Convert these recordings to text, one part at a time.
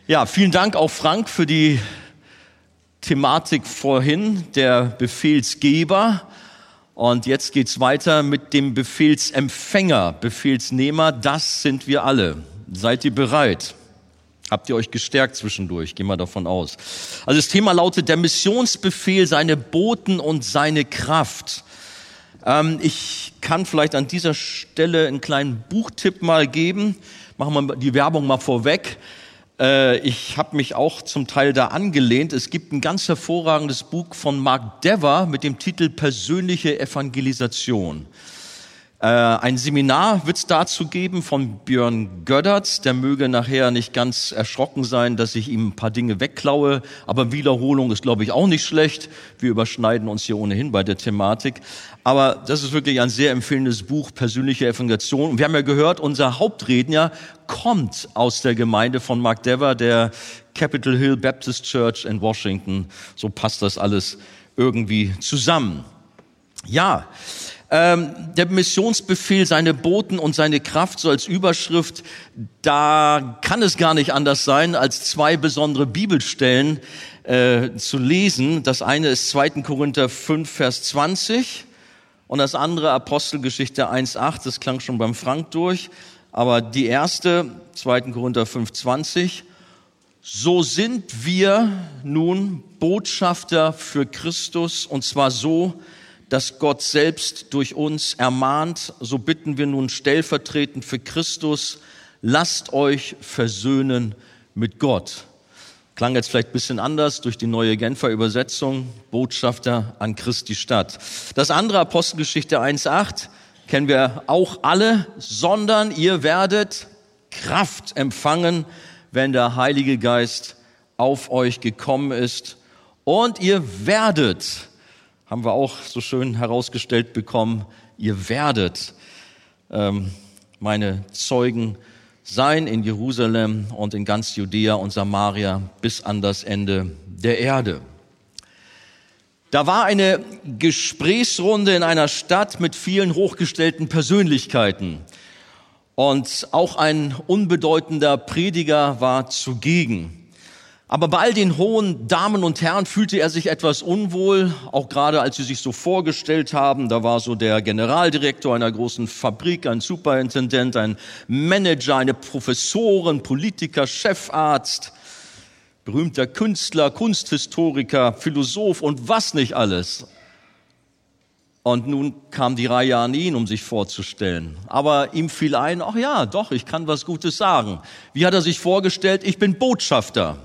Ja, vielen Dank auch Frank für die Thematik vorhin, der Befehlsgeber. Und jetzt geht's weiter mit dem Befehlsempfänger, Befehlsnehmer. Das sind wir alle. Seid ihr bereit? Habt ihr euch gestärkt zwischendurch? Gehen wir davon aus. Also das Thema lautet der Missionsbefehl, seine Boten und seine Kraft. Ich kann vielleicht an dieser Stelle einen kleinen Buchtipp mal geben. Machen wir die Werbung mal vorweg. Ich habe mich auch zum Teil da angelehnt. Es gibt ein ganz hervorragendes Buch von Mark Dever mit dem Titel Persönliche Evangelisation. Ein Seminar wird es dazu geben von Björn Gödderts. Der möge nachher nicht ganz erschrocken sein, dass ich ihm ein paar Dinge wegklaue. Aber Wiederholung ist, glaube ich, auch nicht schlecht. Wir überschneiden uns hier ohnehin bei der Thematik. Aber das ist wirklich ein sehr empfehlendes Buch, Persönliche Evangelisation. Und wir haben ja gehört, unser Hauptredner kommt aus der Gemeinde von Mark Dever, der Capitol Hill Baptist Church in Washington. So passt das alles irgendwie zusammen. Ja, der Missionsbefehl, seine Boten und seine Kraft, so als Überschrift, da kann es gar nicht anders sein, als zwei besondere Bibelstellen zu lesen. Das eine ist 2. Korinther 5, Vers 20 und das andere Apostelgeschichte 1,8. Das klang schon beim Frank durch. Aber die erste, 2. Korinther 5, 20. So sind wir nun Botschafter für Christus, und zwar so, dass Gott selbst durch uns ermahnt. So bitten wir nun stellvertretend für Christus, lasst euch versöhnen mit Gott. Klang jetzt vielleicht ein bisschen anders durch die neue Genfer Übersetzung, Botschafter an Christi Stadt. Das andere, Apostelgeschichte 1,8, kennen wir auch alle, sondern ihr werdet Kraft empfangen, wenn der Heilige Geist auf euch gekommen ist. Und ihr werdet, haben wir auch so schön herausgestellt bekommen, ihr werdet meine Zeugen sein in Jerusalem und in ganz Judäa und Samaria bis an das Ende der Erde. Da war eine Gesprächsrunde in einer Stadt mit vielen hochgestellten Persönlichkeiten. Und auch ein unbedeutender Prediger war zugegen. Aber bei all den hohen Damen und Herren fühlte er sich etwas unwohl, auch gerade als sie sich so vorgestellt haben. Da war so der Generaldirektor einer großen Fabrik, ein Superintendent, ein Manager, eine Professorin, Politiker, Chefarzt, berühmter Künstler, Kunsthistoriker, Philosoph und was nicht alles. Und nun kam die Reihe an ihn, um sich vorzustellen. Aber ihm fiel ein, ach ja, doch, ich kann was Gutes sagen. Wie hat er sich vorgestellt? Ich bin Botschafter.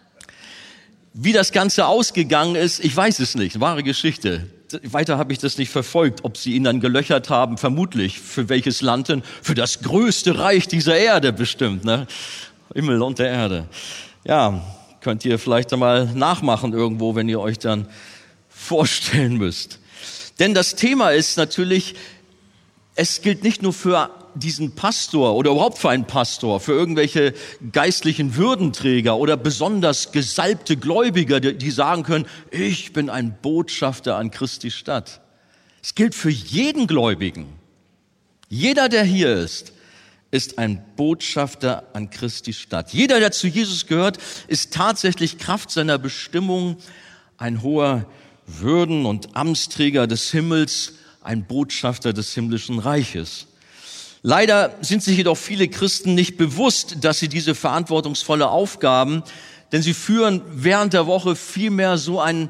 Wie das Ganze ausgegangen ist, ich weiß es nicht, wahre Geschichte. Weiter habe ich das nicht verfolgt, ob sie ihn dann gelöchert haben, vermutlich. Für welches Land denn? Für das größte Reich dieser Erde bestimmt, ne? Himmel und der Erde. Ja, könnt ihr vielleicht einmal nachmachen irgendwo, wenn ihr euch dann vorstellen müsst. Denn das Thema ist natürlich, es gilt nicht nur für diesen Pastor oder überhaupt für einen Pastor, für irgendwelche geistlichen Würdenträger oder besonders gesalbte Gläubiger, die sagen können, ich bin ein Botschafter an Christi Stadt. Es gilt für jeden Gläubigen. Jeder, der hier ist ein Botschafter an Christi Stadt. Jeder, der zu Jesus gehört, ist tatsächlich Kraft seiner Bestimmung ein hoher Würden- und Amtsträger des Himmels, ein Botschafter des himmlischen Reiches. Leider sind sich jedoch viele Christen nicht bewusst, dass sie diese verantwortungsvolle Aufgaben, denn sie führen während der Woche vielmehr so ein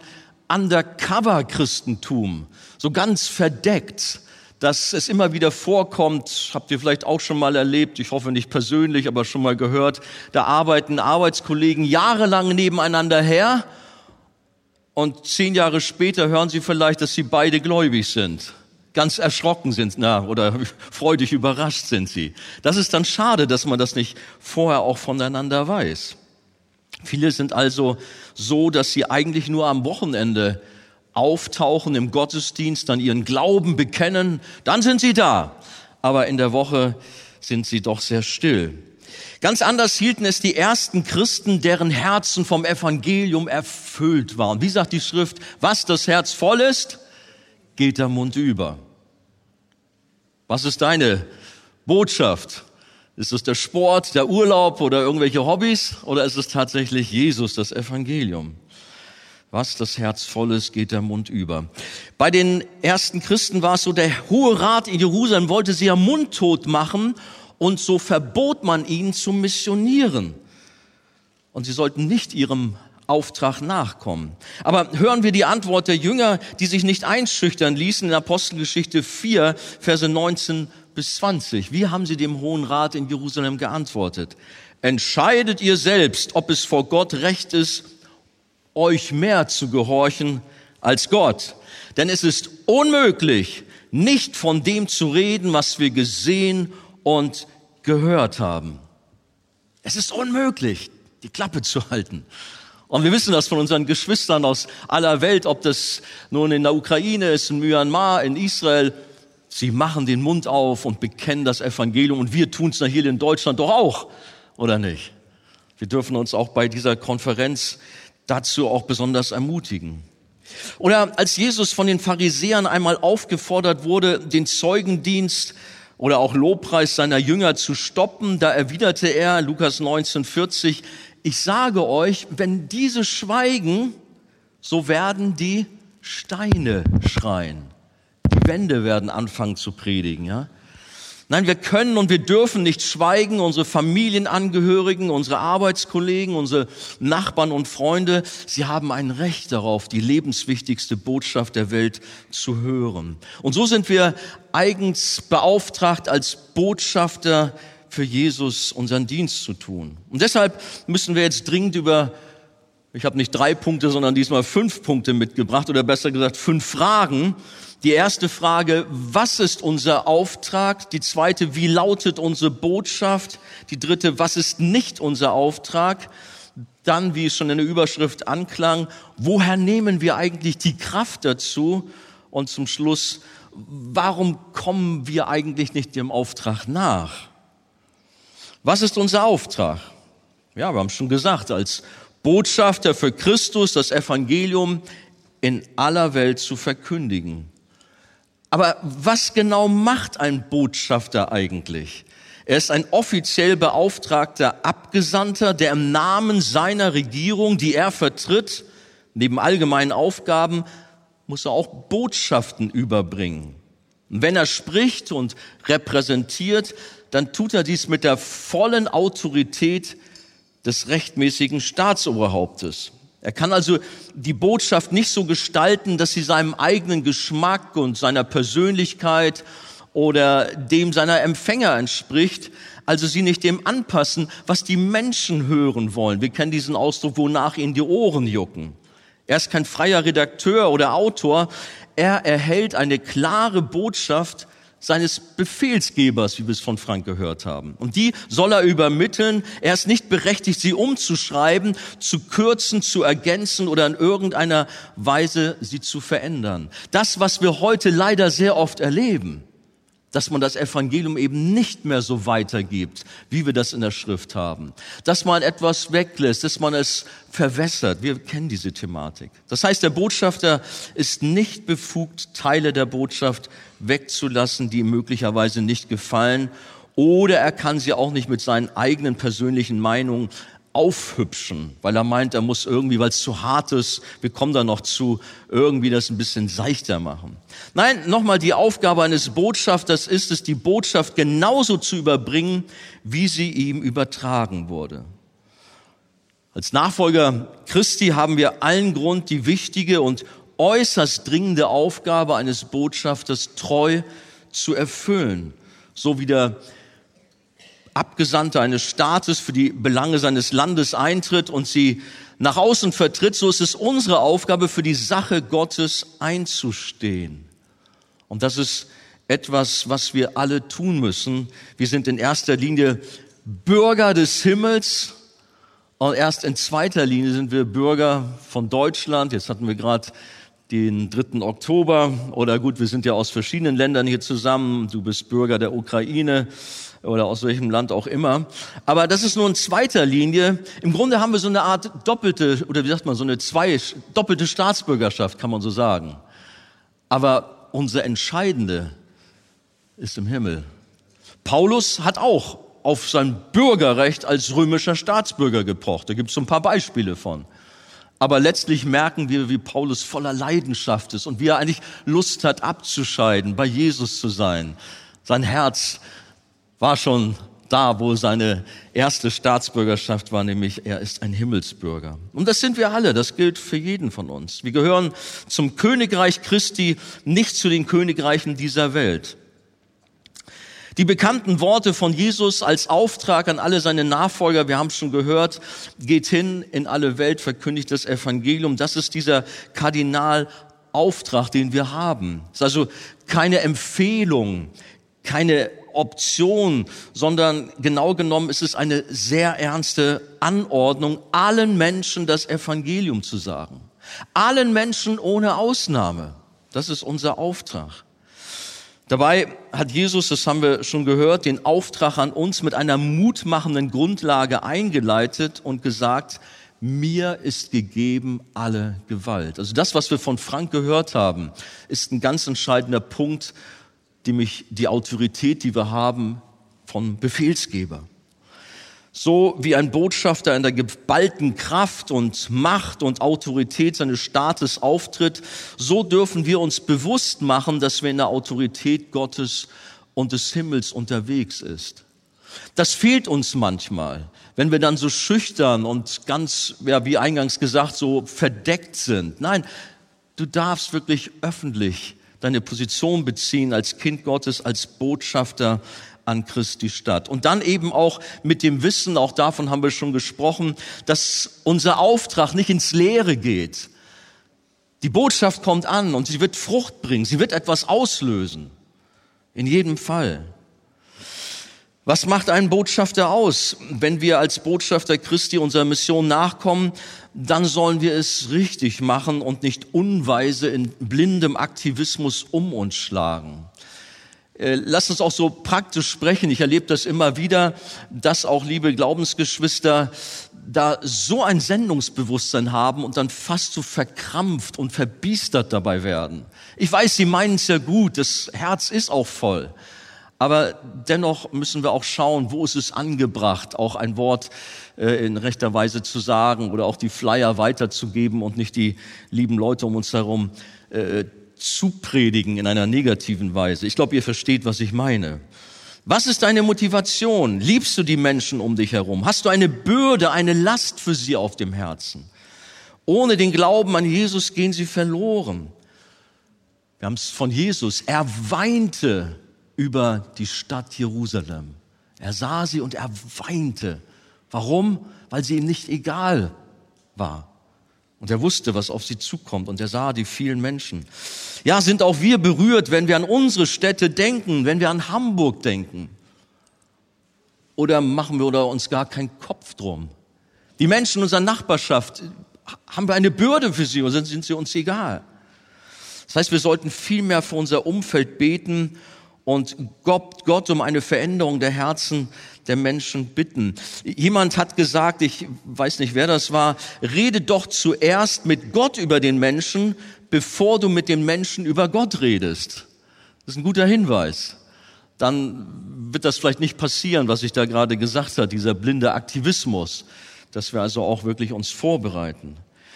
Undercover-Christentum, so ganz verdeckt, dass es immer wieder vorkommt, habt ihr vielleicht auch schon mal erlebt, ich hoffe nicht persönlich, aber schon mal gehört, da arbeiten Arbeitskollegen jahrelang nebeneinander her und 10 Jahre später hören sie vielleicht, dass sie beide gläubig sind. Ganz erschrocken sind, oder freudig überrascht sind sie. Das ist dann schade, dass man das nicht vorher auch voneinander weiß. Viele sind also so, dass sie eigentlich nur am Wochenende auftauchen im Gottesdienst, dann ihren Glauben bekennen, dann sind sie da. Aber in der Woche sind sie doch sehr still. Ganz anders hielten es die ersten Christen, deren Herzen vom Evangelium erfüllt waren. Wie sagt die Schrift, was das Herz voll ist, geht der Mund über. Was ist deine Botschaft? Ist es der Sport, der Urlaub oder irgendwelche Hobbys? Oder ist es tatsächlich Jesus, das Evangelium? Was das Herz voll ist, geht der Mund über. Bei den ersten Christen war es so, der Hohe Rat in Jerusalem wollte sie ja mundtot machen und so verbot man ihnen zu missionieren. Und sie sollten nicht ihrem Auftrag nachkommen. Aber hören wir die Antwort der Jünger, die sich nicht einschüchtern ließen in Apostelgeschichte 4, Verse 19 bis 20. Wie haben sie dem Hohen Rat in Jerusalem geantwortet? Entscheidet ihr selbst, ob es vor Gott recht ist, euch mehr zu gehorchen als Gott. Denn es ist unmöglich, nicht von dem zu reden, was wir gesehen und gehört haben. Es ist unmöglich, die Klappe zu halten. Und wir wissen das von unseren Geschwistern aus aller Welt, ob das nun in der Ukraine ist, in Myanmar, in Israel. Sie machen den Mund auf und bekennen das Evangelium. Und wir tun es hier in Deutschland doch auch, oder nicht? Wir dürfen uns auch bei dieser Konferenz dazu auch besonders ermutigen. Oder als Jesus von den Pharisäern einmal aufgefordert wurde, den Zeugendienst oder auch Lobpreis seiner Jünger zu stoppen, da erwiderte er, Lukas 19,40, ich sage euch, wenn diese schweigen, so werden die Steine schreien. Die Wände werden anfangen zu predigen, ja? Nein, wir können und wir dürfen nicht schweigen. Unsere Familienangehörigen, unsere Arbeitskollegen, unsere Nachbarn und Freunde, sie haben ein Recht darauf, die lebenswichtigste Botschaft der Welt zu hören. Und so sind wir eigens beauftragt, als Botschafter für Jesus unseren Dienst zu tun. Und deshalb müssen wir jetzt dringend ich habe nicht 3 Punkte, sondern diesmal 5 Punkte mitgebracht, oder besser gesagt 5 Fragen. Die erste Frage, was ist unser Auftrag? Die zweite, wie lautet unsere Botschaft? Die dritte, was ist nicht unser Auftrag? Dann, wie es schon in der Überschrift anklang, woher nehmen wir eigentlich die Kraft dazu? Und zum Schluss, warum kommen wir eigentlich nicht dem Auftrag nach? Was ist unser Auftrag? Ja, wir haben schon gesagt, als Botschafter für Christus das Evangelium in aller Welt zu verkündigen. Aber was genau macht ein Botschafter eigentlich? Er ist ein offiziell beauftragter Abgesandter, der im Namen seiner Regierung, die er vertritt, neben allgemeinen Aufgaben, muss er auch Botschaften überbringen. Und wenn er spricht und repräsentiert, dann tut er dies mit der vollen Autorität des rechtmäßigen Staatsoberhauptes. Er kann also die Botschaft nicht so gestalten, dass sie seinem eigenen Geschmack und seiner Persönlichkeit oder dem seiner Empfänger entspricht, also sie nicht dem anpassen, was die Menschen hören wollen. Wir kennen diesen Ausdruck, wonach ihnen die Ohren jucken. Er ist kein freier Redakteur oder Autor. Er erhält eine klare Botschaft seines Befehlsgebers, wie wir es von Frank gehört haben. Und die soll er übermitteln. Er ist nicht berechtigt, sie umzuschreiben, zu kürzen, zu ergänzen oder in irgendeiner Weise sie zu verändern. Das, was wir heute leider sehr oft erleben, dass man das Evangelium eben nicht mehr so weitergibt, wie wir das in der Schrift haben. Dass man etwas weglässt, dass man es verwässert. Wir kennen diese Thematik. Das heißt, der Botschafter ist nicht befugt, Teile der Botschaft wegzulassen, die ihm möglicherweise nicht gefallen. Oder er kann sie auch nicht mit seinen eigenen persönlichen Meinungen aufhübschen, weil er meint, er muss irgendwie, weil es zu hart ist, wir kommen da noch zu, irgendwie das ein bisschen seichter machen. Nein, nochmal, die Aufgabe eines Botschafters ist es, die Botschaft genauso zu überbringen, wie sie ihm übertragen wurde. Als Nachfolger Christi haben wir allen Grund, die wichtige und äußerst dringende Aufgabe eines Botschafters treu zu erfüllen, so wie der Abgesandter eines Staates für die Belange seines Landes eintritt und sie nach außen vertritt, so ist es unsere Aufgabe, für die Sache Gottes einzustehen. Und das ist etwas, was wir alle tun müssen. Wir sind in erster Linie Bürger des Himmels und erst in zweiter Linie sind wir Bürger von Deutschland. Jetzt hatten wir gerade den 3. Oktober oder gut, wir sind ja aus verschiedenen Ländern hier zusammen. Du bist Bürger der Ukraine oder aus welchem Land auch immer. Aber das ist nur in zweiter Linie. Im Grunde haben wir so eine Art doppelte, oder wie sagt man, so eine doppelte Staatsbürgerschaft, kann man so sagen. Aber unsere entscheidende ist im Himmel. Paulus hat auch auf sein Bürgerrecht als römischer Staatsbürger gepocht. Da gibt es so ein paar Beispiele von. Aber letztlich merken wir, wie Paulus voller Leidenschaft ist und wie er eigentlich Lust hat, abzuscheiden, bei Jesus zu sein. Sein Herz war schon da, wo seine erste Staatsbürgerschaft war, nämlich er ist ein Himmelsbürger. Und das sind wir alle, das gilt für jeden von uns. Wir gehören zum Königreich Christi, nicht zu den Königreichen dieser Welt. Die bekannten Worte von Jesus als Auftrag an alle seine Nachfolger, wir haben es schon gehört, geht hin in alle Welt, verkündigt das Evangelium. Das ist dieser Kardinalauftrag, den wir haben. Es ist also keine Empfehlung, keine Option, sondern genau genommen ist es eine sehr ernste Anordnung, allen Menschen das Evangelium zu sagen. Allen Menschen ohne Ausnahme. Das ist unser Auftrag. Dabei hat Jesus, das haben wir schon gehört, den Auftrag an uns mit einer mutmachenden Grundlage eingeleitet und gesagt, mir ist gegeben alle Gewalt. Also das, was wir von Frank gehört haben, ist ein ganz entscheidender Punkt, nämlich die Autorität, die wir haben vom Befehlsgeber. So wie ein Botschafter in der geballten Kraft und Macht und Autorität seines Staates auftritt, so dürfen wir uns bewusst machen, dass wir in der Autorität Gottes und des Himmels unterwegs ist. Das fehlt uns manchmal, wenn wir dann so schüchtern und ganz, ja, wie eingangs gesagt, so verdeckt sind. Nein, du darfst wirklich öffentlich deine Position beziehen als Kind Gottes, als Botschafter an Christi Stadt. Und dann eben auch mit dem Wissen, auch davon haben wir schon gesprochen, dass unser Auftrag nicht ins Leere geht. Die Botschaft kommt an und sie wird Frucht bringen, sie wird etwas auslösen. In jedem Fall. Was macht einen Botschafter aus? Wenn wir als Botschafter Christi unserer Mission nachkommen, dann sollen wir es richtig machen und nicht unweise in blindem Aktivismus um uns schlagen. Lasst uns auch so praktisch sprechen. Ich erlebe das immer wieder, dass auch liebe Glaubensgeschwister da so ein Sendungsbewusstsein haben und dann fast so verkrampft und verbiestert dabei werden. Ich weiß, sie meinen es ja gut, das Herz ist auch voll. Aber dennoch müssen wir auch schauen, wo ist es angebracht, auch ein Wort in rechter Weise zu sagen oder auch die Flyer weiterzugeben und nicht die lieben Leute um uns herum zu predigen in einer negativen Weise. Ich glaube, ihr versteht, was ich meine. Was ist deine Motivation? Liebst du die Menschen um dich herum? Hast du eine Bürde, eine Last für sie auf dem Herzen? Ohne den Glauben an Jesus gehen sie verloren. Wir haben es von Jesus. Er weinte über die Stadt Jerusalem. Er sah sie und er weinte. Warum? Weil sie ihm nicht egal war. Und er wusste, was auf sie zukommt. Und er sah die vielen Menschen. Ja, sind auch wir berührt, wenn wir an unsere Städte denken, wenn wir an Hamburg denken? Oder machen wir uns gar keinen Kopf drum? Die Menschen in unserer Nachbarschaft, haben wir eine Bürde für sie oder sind sie uns egal? Das heißt, wir sollten viel mehr für unser Umfeld beten und Gott um eine Veränderung der Herzen der Menschen bitten. Jemand hat gesagt, ich weiß nicht, wer das war, rede doch zuerst mit Gott über den Menschen, bevor du mit den Menschen über Gott redest. Das ist ein guter Hinweis. Dann wird das vielleicht nicht passieren, was ich da gerade gesagt habe, dieser blinde Aktivismus, dass wir also auch wirklich uns vorbereiten.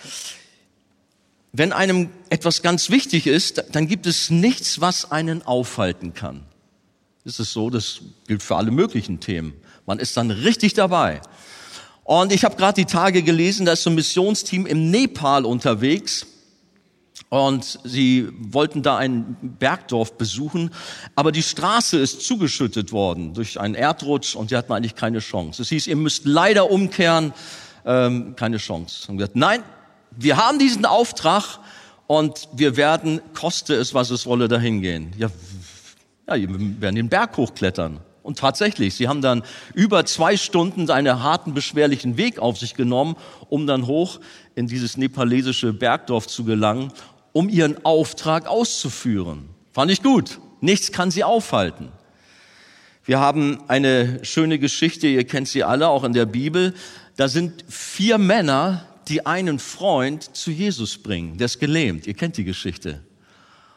Wenn einem etwas ganz wichtig ist, dann gibt es nichts, was einen aufhalten kann. Das ist so, das gilt für alle möglichen Themen. Man ist dann richtig dabei. Und ich habe gerade die Tage gelesen, da ist so ein Missionsteam im Nepal unterwegs und sie wollten da ein Bergdorf besuchen, aber die Straße ist zugeschüttet worden durch einen Erdrutsch und sie hatten eigentlich keine Chance. Es hieß, ihr müsst leider umkehren, keine Chance. Und gesagt, nein, wir haben diesen Auftrag und wir werden, koste es, was es wolle, dahin gehen. Ja, wir werden den Berg hochklettern. Und tatsächlich, sie haben dann über 2 Stunden einen harten, beschwerlichen Weg auf sich genommen, um dann hoch in dieses nepalesische Bergdorf zu gelangen, um ihren Auftrag auszuführen. Fand ich gut. Nichts kann sie aufhalten. Wir haben eine schöne Geschichte, ihr kennt sie alle, auch in der Bibel. Da sind 4 Männer, die einen Freund zu Jesus bringen. Der ist gelähmt. Ihr kennt die Geschichte.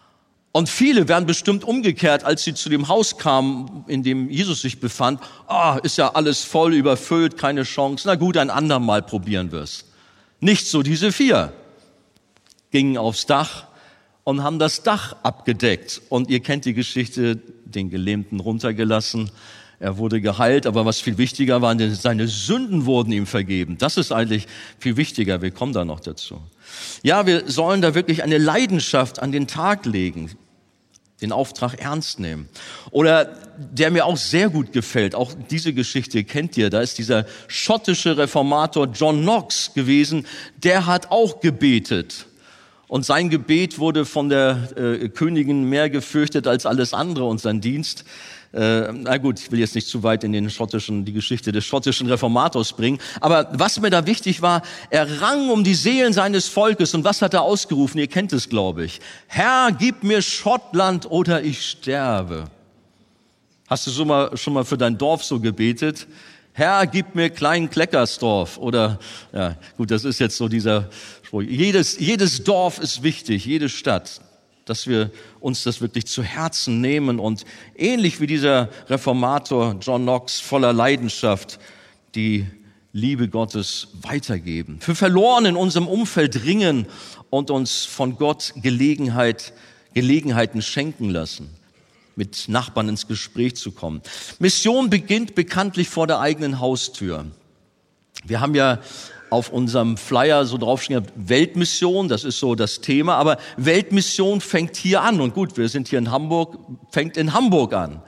Und viele werden bestimmt umgekehrt, als sie zu dem Haus kamen, in dem Jesus sich befand. Ist ja alles voll überfüllt, keine Chance. Na gut, ein andermal probieren wir's. Nicht so diese 4. Gingen aufs Dach und haben das Dach abgedeckt. Und ihr kennt die Geschichte, den Gelähmten runtergelassen. Er wurde geheilt, aber was viel wichtiger war, seine Sünden wurden ihm vergeben. Das ist eigentlich viel wichtiger. Wir kommen da noch dazu. Ja, wir sollen da wirklich eine Leidenschaft an den Tag legen, den Auftrag ernst nehmen. Oder der mir auch sehr gut gefällt, auch diese Geschichte kennt ihr, da ist dieser schottische Reformator John Knox gewesen, der hat auch gebetet. Und sein Gebet wurde von der Königin mehr gefürchtet als alles andere und sein Dienst. Na gut, ich will jetzt nicht zu weit in die Geschichte des schottischen Reformators bringen. Aber was mir da wichtig war, er rang um die Seelen seines Volkes. Und was hat er ausgerufen? Ihr kennt es, glaube ich. Herr, gib mir Schottland oder ich sterbe. Hast du schon mal für dein Dorf so gebetet? Herr, gib mir Klein-Kleckersdorf. Oder, ja, gut, das ist jetzt so dieser Spruch. Jedes Dorf ist wichtig, jede Stadt. Dass wir uns das wirklich zu Herzen nehmen und ähnlich wie dieser Reformator John Knox voller Leidenschaft die Liebe Gottes weitergeben. Für Verlorene in unserem Umfeld ringen und uns von Gott Gelegenheiten schenken lassen, mit Nachbarn ins Gespräch zu kommen. Mission beginnt bekanntlich vor der eigenen Haustür. Wir haben ja auf unserem Flyer so draufstehen, Weltmission, das ist so das Thema, aber Weltmission fängt hier an. Und gut, wir sind hier in Hamburg, fängt in Hamburg an.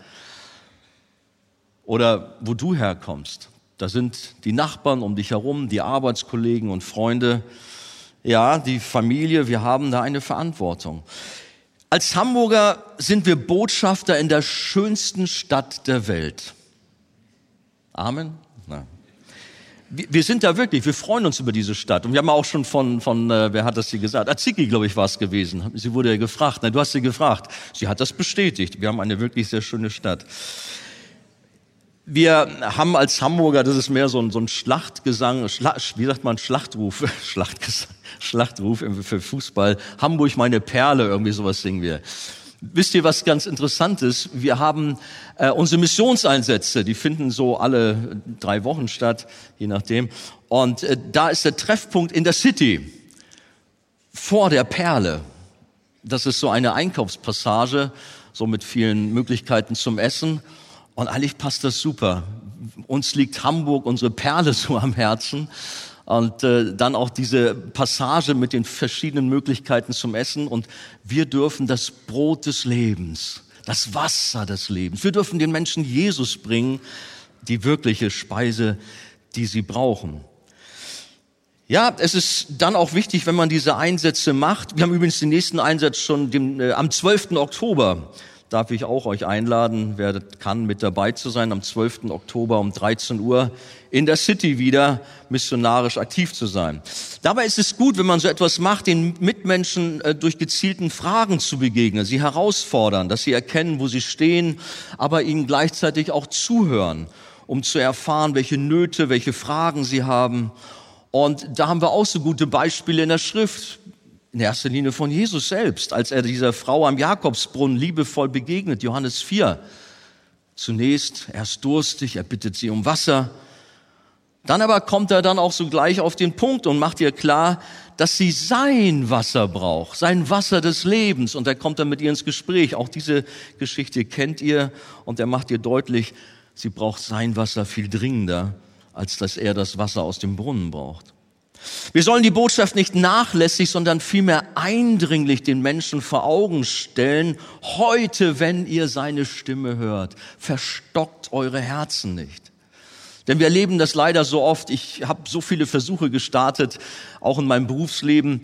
Oder wo du herkommst, da sind die Nachbarn um dich herum, die Arbeitskollegen und Freunde, ja, die Familie, wir haben da eine Verantwortung. Als Hamburger sind wir Botschafter in der schönsten Stadt der Welt. Amen? Na. Wir sind da wirklich, wir freuen uns über diese Stadt. Und wir haben auch schon von wer hat das hier gesagt? Aziki, glaube ich, war es gewesen. Sie wurde ja gefragt. Nein, du hast sie gefragt. Sie hat das bestätigt. Wir haben eine wirklich sehr schöne Stadt. Wir haben als Hamburger, das ist mehr so ein Schlachtgesang, wie sagt man, Schlachtruf, Schlachtruf für Fußball. Hamburg, meine Perle, irgendwie sowas singen wir. Wisst ihr, was ganz interessant ist? Wir haben unsere Missionseinsätze, die finden so alle 3 Wochen statt, je nachdem. Und da ist der Treffpunkt in der City, vor der Perle. Das ist so eine Einkaufspassage, so mit vielen Möglichkeiten zum Essen. Und eigentlich passt das super. Uns liegt Hamburg, unsere Perle, so am Herzen. Und dann auch diese Passage mit den verschiedenen Möglichkeiten zum Essen. Und wir dürfen das Brot des Lebens, das Wasser des Lebens, wir dürfen den Menschen Jesus bringen, die wirkliche Speise, die sie brauchen. Ja, es ist dann auch wichtig, wenn man diese Einsätze macht. Wir haben übrigens den nächsten Einsatz schon am 12. Oktober. Darf ich auch euch einladen, wer kann, mit dabei zu sein, am 12. Oktober um 13 Uhr in der City wieder missionarisch aktiv zu sein. Dabei ist es gut, wenn man so etwas macht, den Mitmenschen durch gezielten Fragen zu begegnen, sie herausfordern, dass sie erkennen, wo sie stehen, aber ihnen gleichzeitig auch zuhören, um zu erfahren, welche Nöte, welche Fragen sie haben. Und da haben wir auch so gute Beispiele in der Schrift. In erster Linie von Jesus selbst, als er dieser Frau am Jakobsbrunnen liebevoll begegnet, Johannes 4. Zunächst, er ist durstig, er bittet sie um Wasser. Dann aber kommt er dann auch sogleich auf den Punkt und macht ihr klar, dass sie sein Wasser braucht, sein Wasser des Lebens. Und er kommt dann mit ihr ins Gespräch. Auch diese Geschichte kennt ihr. Und er macht ihr deutlich, sie braucht sein Wasser viel dringender, als dass er das Wasser aus dem Brunnen braucht. Wir sollen die Botschaft nicht nachlässig, sondern vielmehr eindringlich den Menschen vor Augen stellen. Heute, wenn ihr seine Stimme hört, verstockt eure Herzen nicht. Denn wir erleben das leider so oft. Ich habe so viele Versuche gestartet, auch in meinem Berufsleben,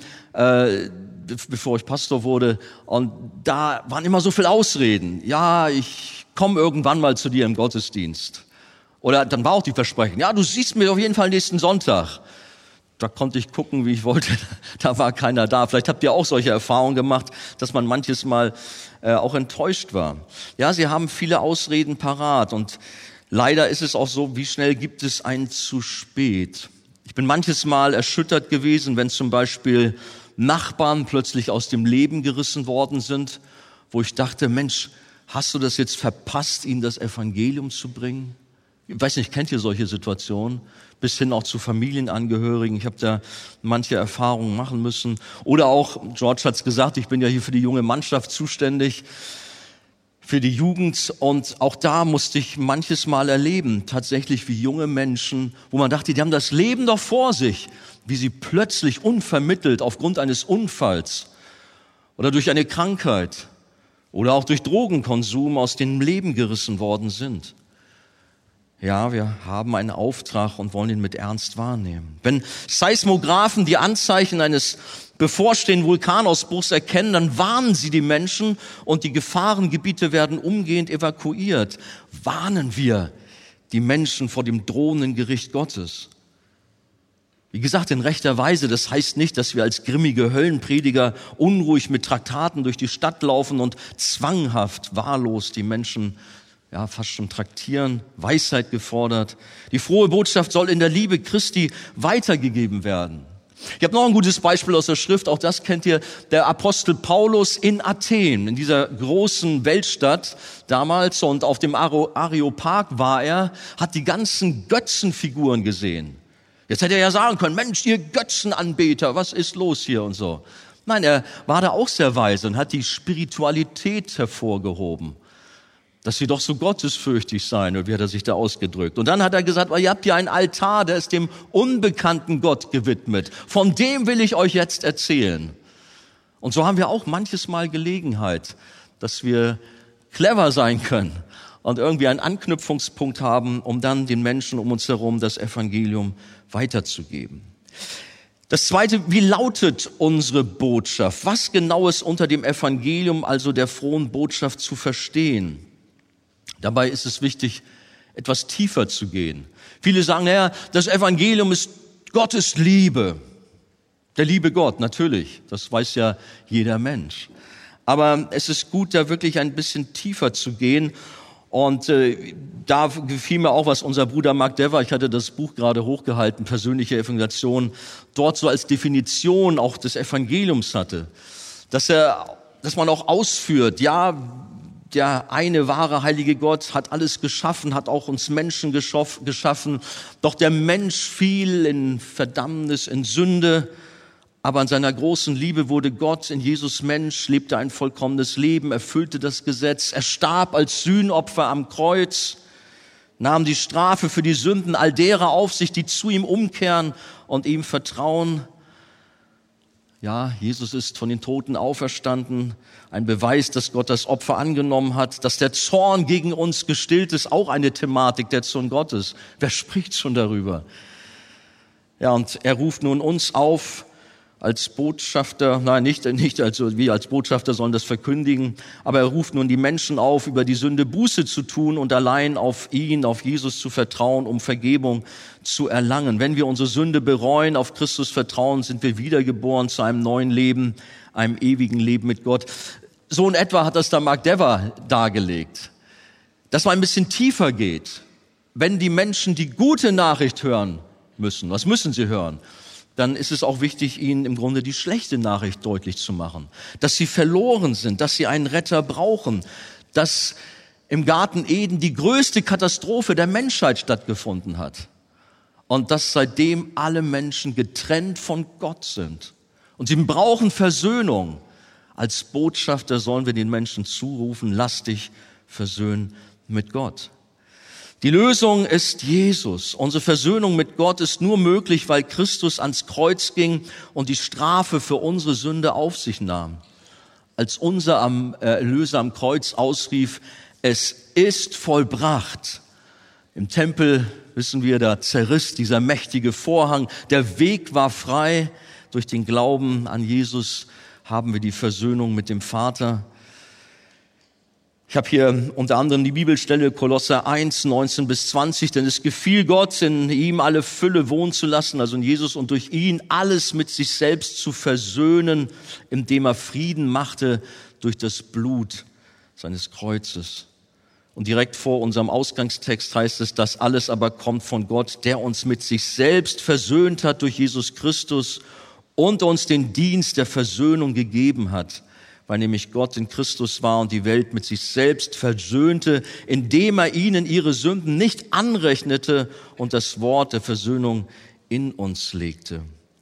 bevor ich Pastor wurde. Und da waren immer so viele Ausreden. Ja, ich komme irgendwann mal zu dir im Gottesdienst. Oder dann war auch die Versprechung, ja, du siehst mich auf jeden Fall nächsten Sonntag. Da konnte ich gucken, wie ich wollte. Da war keiner da. Vielleicht habt ihr auch solche Erfahrungen gemacht, dass man manches Mal auch enttäuscht war. Ja, sie haben viele Ausreden parat. Und leider ist es auch so, wie schnell gibt es ein zu spät. Ich bin manches Mal erschüttert gewesen, wenn zum Beispiel Nachbarn plötzlich aus dem Leben gerissen worden sind, wo ich dachte, Mensch, hast du das jetzt verpasst, ihnen das Evangelium zu bringen? Ich weiß nicht, kennt ihr solche Situationen? Bis hin auch zu Familienangehörigen. Ich habe da manche Erfahrungen machen müssen. Oder auch, George hat's gesagt, ich bin ja hier für die junge Mannschaft zuständig, für die Jugend. Und auch da musste ich manches Mal erleben, tatsächlich wie junge Menschen, wo man dachte, die haben das Leben doch vor sich, wie sie plötzlich unvermittelt aufgrund eines Unfalls oder durch eine Krankheit oder auch durch Drogenkonsum aus dem Leben gerissen worden sind. Ja, wir haben einen Auftrag und wollen ihn mit Ernst wahrnehmen. Wenn Seismographen die Anzeichen eines bevorstehenden Vulkanausbruchs erkennen, dann warnen sie die Menschen und die Gefahrengebiete werden umgehend evakuiert. Warnen wir die Menschen vor dem drohenden Gericht Gottes. Wie gesagt, in rechter Weise, das heißt nicht, dass wir als grimmige Höllenprediger unruhig mit Traktaten durch die Stadt laufen und zwanghaft, wahllos die Menschen fast schon traktieren, Weisheit gefordert. Die frohe Botschaft soll in der Liebe Christi weitergegeben werden. Ich habe noch ein gutes Beispiel aus der Schrift, auch das kennt ihr, der Apostel Paulus in Athen, in dieser großen Weltstadt damals, und auf dem Areopag war er, hat die ganzen Götzenfiguren gesehen. Jetzt hätte er ja sagen können, Mensch, ihr Götzenanbeter, was ist los hier und so. Nein, er war da auch sehr weise und hat die Spiritualität hervorgehoben, dass sie doch so gottesfürchtig seien, oder wie hat er sich da ausgedrückt. Und dann hat er gesagt, ihr habt ja einen Altar, der ist dem unbekannten Gott gewidmet. Von dem will ich euch jetzt erzählen. Und so haben wir auch manches Mal Gelegenheit, dass wir clever sein können und irgendwie einen Anknüpfungspunkt haben, um dann den Menschen um uns herum das Evangelium weiterzugeben. Das Zweite, wie lautet unsere Botschaft? Was genau ist unter dem Evangelium, also der frohen Botschaft, zu verstehen? Dabei ist es wichtig, etwas tiefer zu gehen. Viele sagen, das Evangelium ist Gottes Liebe. Der liebe Gott, natürlich, das weiß ja jeder Mensch. Aber es ist gut, da wirklich ein bisschen tiefer zu gehen. Und da gefiel mir auch, was unser Bruder Mark Dever, ich hatte das Buch gerade hochgehalten, persönliche Evangelisation, dort so als Definition auch des Evangeliums hatte. Dass man auch ausführt, der eine wahre heilige Gott hat alles geschaffen, hat auch uns Menschen geschaffen. Doch der Mensch fiel in Verdammnis, in Sünde. Aber in seiner großen Liebe wurde Gott in Jesus Mensch, lebte ein vollkommenes Leben, erfüllte das Gesetz. Er starb als Sühnopfer am Kreuz, nahm die Strafe für die Sünden all derer auf sich, die zu ihm umkehren und ihm vertrauen. Ja, Jesus ist von den Toten auferstanden. Ein Beweis, dass Gott das Opfer angenommen hat, dass der Zorn gegen uns gestillt ist, auch eine Thematik, der Zorn Gottes. Wer spricht schon darüber? Ja, und er ruft nun uns auf, als Botschafter, nicht also wir als Botschafter sollen das verkündigen, aber er ruft nun die Menschen auf, über die Sünde Buße zu tun und allein auf ihn, auf Jesus zu vertrauen, um Vergebung zu erlangen. Wenn wir unsere Sünde bereuen, auf Christus vertrauen, sind wir wiedergeboren zu einem neuen Leben, einem ewigen Leben mit Gott. So in etwa hat das da Mark Dever dargelegt, dass man ein bisschen tiefer geht. Wenn die Menschen die gute Nachricht hören müssen, was müssen sie hören? Dann ist es auch wichtig, ihnen im Grunde die schlechte Nachricht deutlich zu machen. Dass sie verloren sind, dass sie einen Retter brauchen, dass im Garten Eden die größte Katastrophe der Menschheit stattgefunden hat. Und dass seitdem alle Menschen getrennt von Gott sind. Und sie brauchen Versöhnung. Als Botschafter sollen wir den Menschen zurufen, lass dich versöhnen mit Gott. Die Lösung ist Jesus. Unsere Versöhnung mit Gott ist nur möglich, weil Christus ans Kreuz ging und die Strafe für unsere Sünde auf sich nahm. Als unser Erlöser am Kreuz ausrief, es ist vollbracht. Im Tempel, wissen wir, da zerriss dieser mächtige Vorhang. Der Weg war frei. Durch den Glauben an Jesus haben wir die Versöhnung mit dem Vater. Ich habe hier unter anderem die Bibelstelle Kolosser 1, 19 bis 20, denn es gefiel Gott, in ihm alle Fülle wohnen zu lassen, also in Jesus, und durch ihn alles mit sich selbst zu versöhnen, indem er Frieden machte durch das Blut seines Kreuzes. Und direkt vor unserem Ausgangstext heißt es, das alles aber kommt von Gott, der uns mit sich selbst versöhnt hat durch Jesus Christus und uns den Dienst der Versöhnung gegeben hat. weil nämlich Gott in Christus war und die Welt mit sich selbst versöhnte, indem er ihnen ihre Sünden nicht anrechnete und das Wort der Versöhnung in uns legte.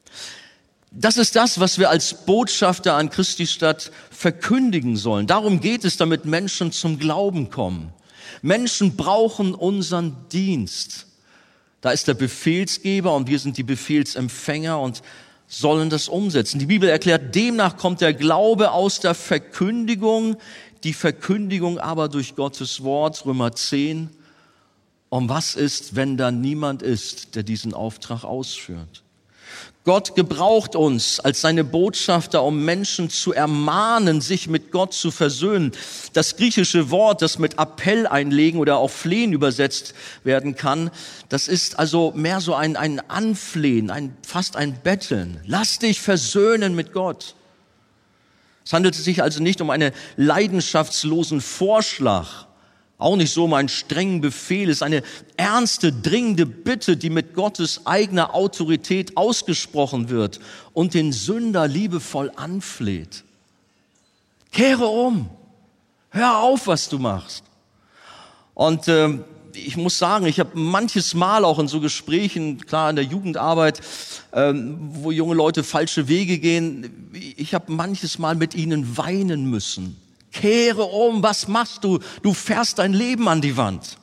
Das ist das, was wir als Botschafter an Christi Stadt verkündigen sollen. Darum geht es, damit Menschen zum Glauben kommen. Menschen brauchen unseren Dienst. Da ist der Befehlsgeber und wir sind die Befehlsempfänger und sollen das umsetzen. Die Bibel erklärt, demnach kommt der Glaube aus der Verkündigung, die Verkündigung aber durch Gottes Wort, Römer 10. Und was ist, wenn da niemand ist, der diesen Auftrag ausführt? Gott gebraucht uns als seine Botschafter, um Menschen zu ermahnen, sich mit Gott zu versöhnen. Das griechische Wort, das mit Appell einlegen oder auch Flehen übersetzt werden kann, das ist also mehr so ein Anflehen, fast ein Betteln. Lass dich versöhnen mit Gott. Es handelt sich also nicht um einen leidenschaftslosen Vorschlag, auch nicht so um einen strengen Befehl. Es ist eine ernste, dringende Bitte, die mit Gottes eigener Autorität ausgesprochen wird und den Sünder liebevoll anfleht. Kehre um. Hör auf, was du machst. Und ich muss sagen, ich habe manches Mal auch in so Gesprächen, klar in der Jugendarbeit, wo junge Leute falsche Wege gehen, ich habe manches Mal mit ihnen weinen müssen. Kehre um, was machst du? Du fährst dein Leben an die Wand.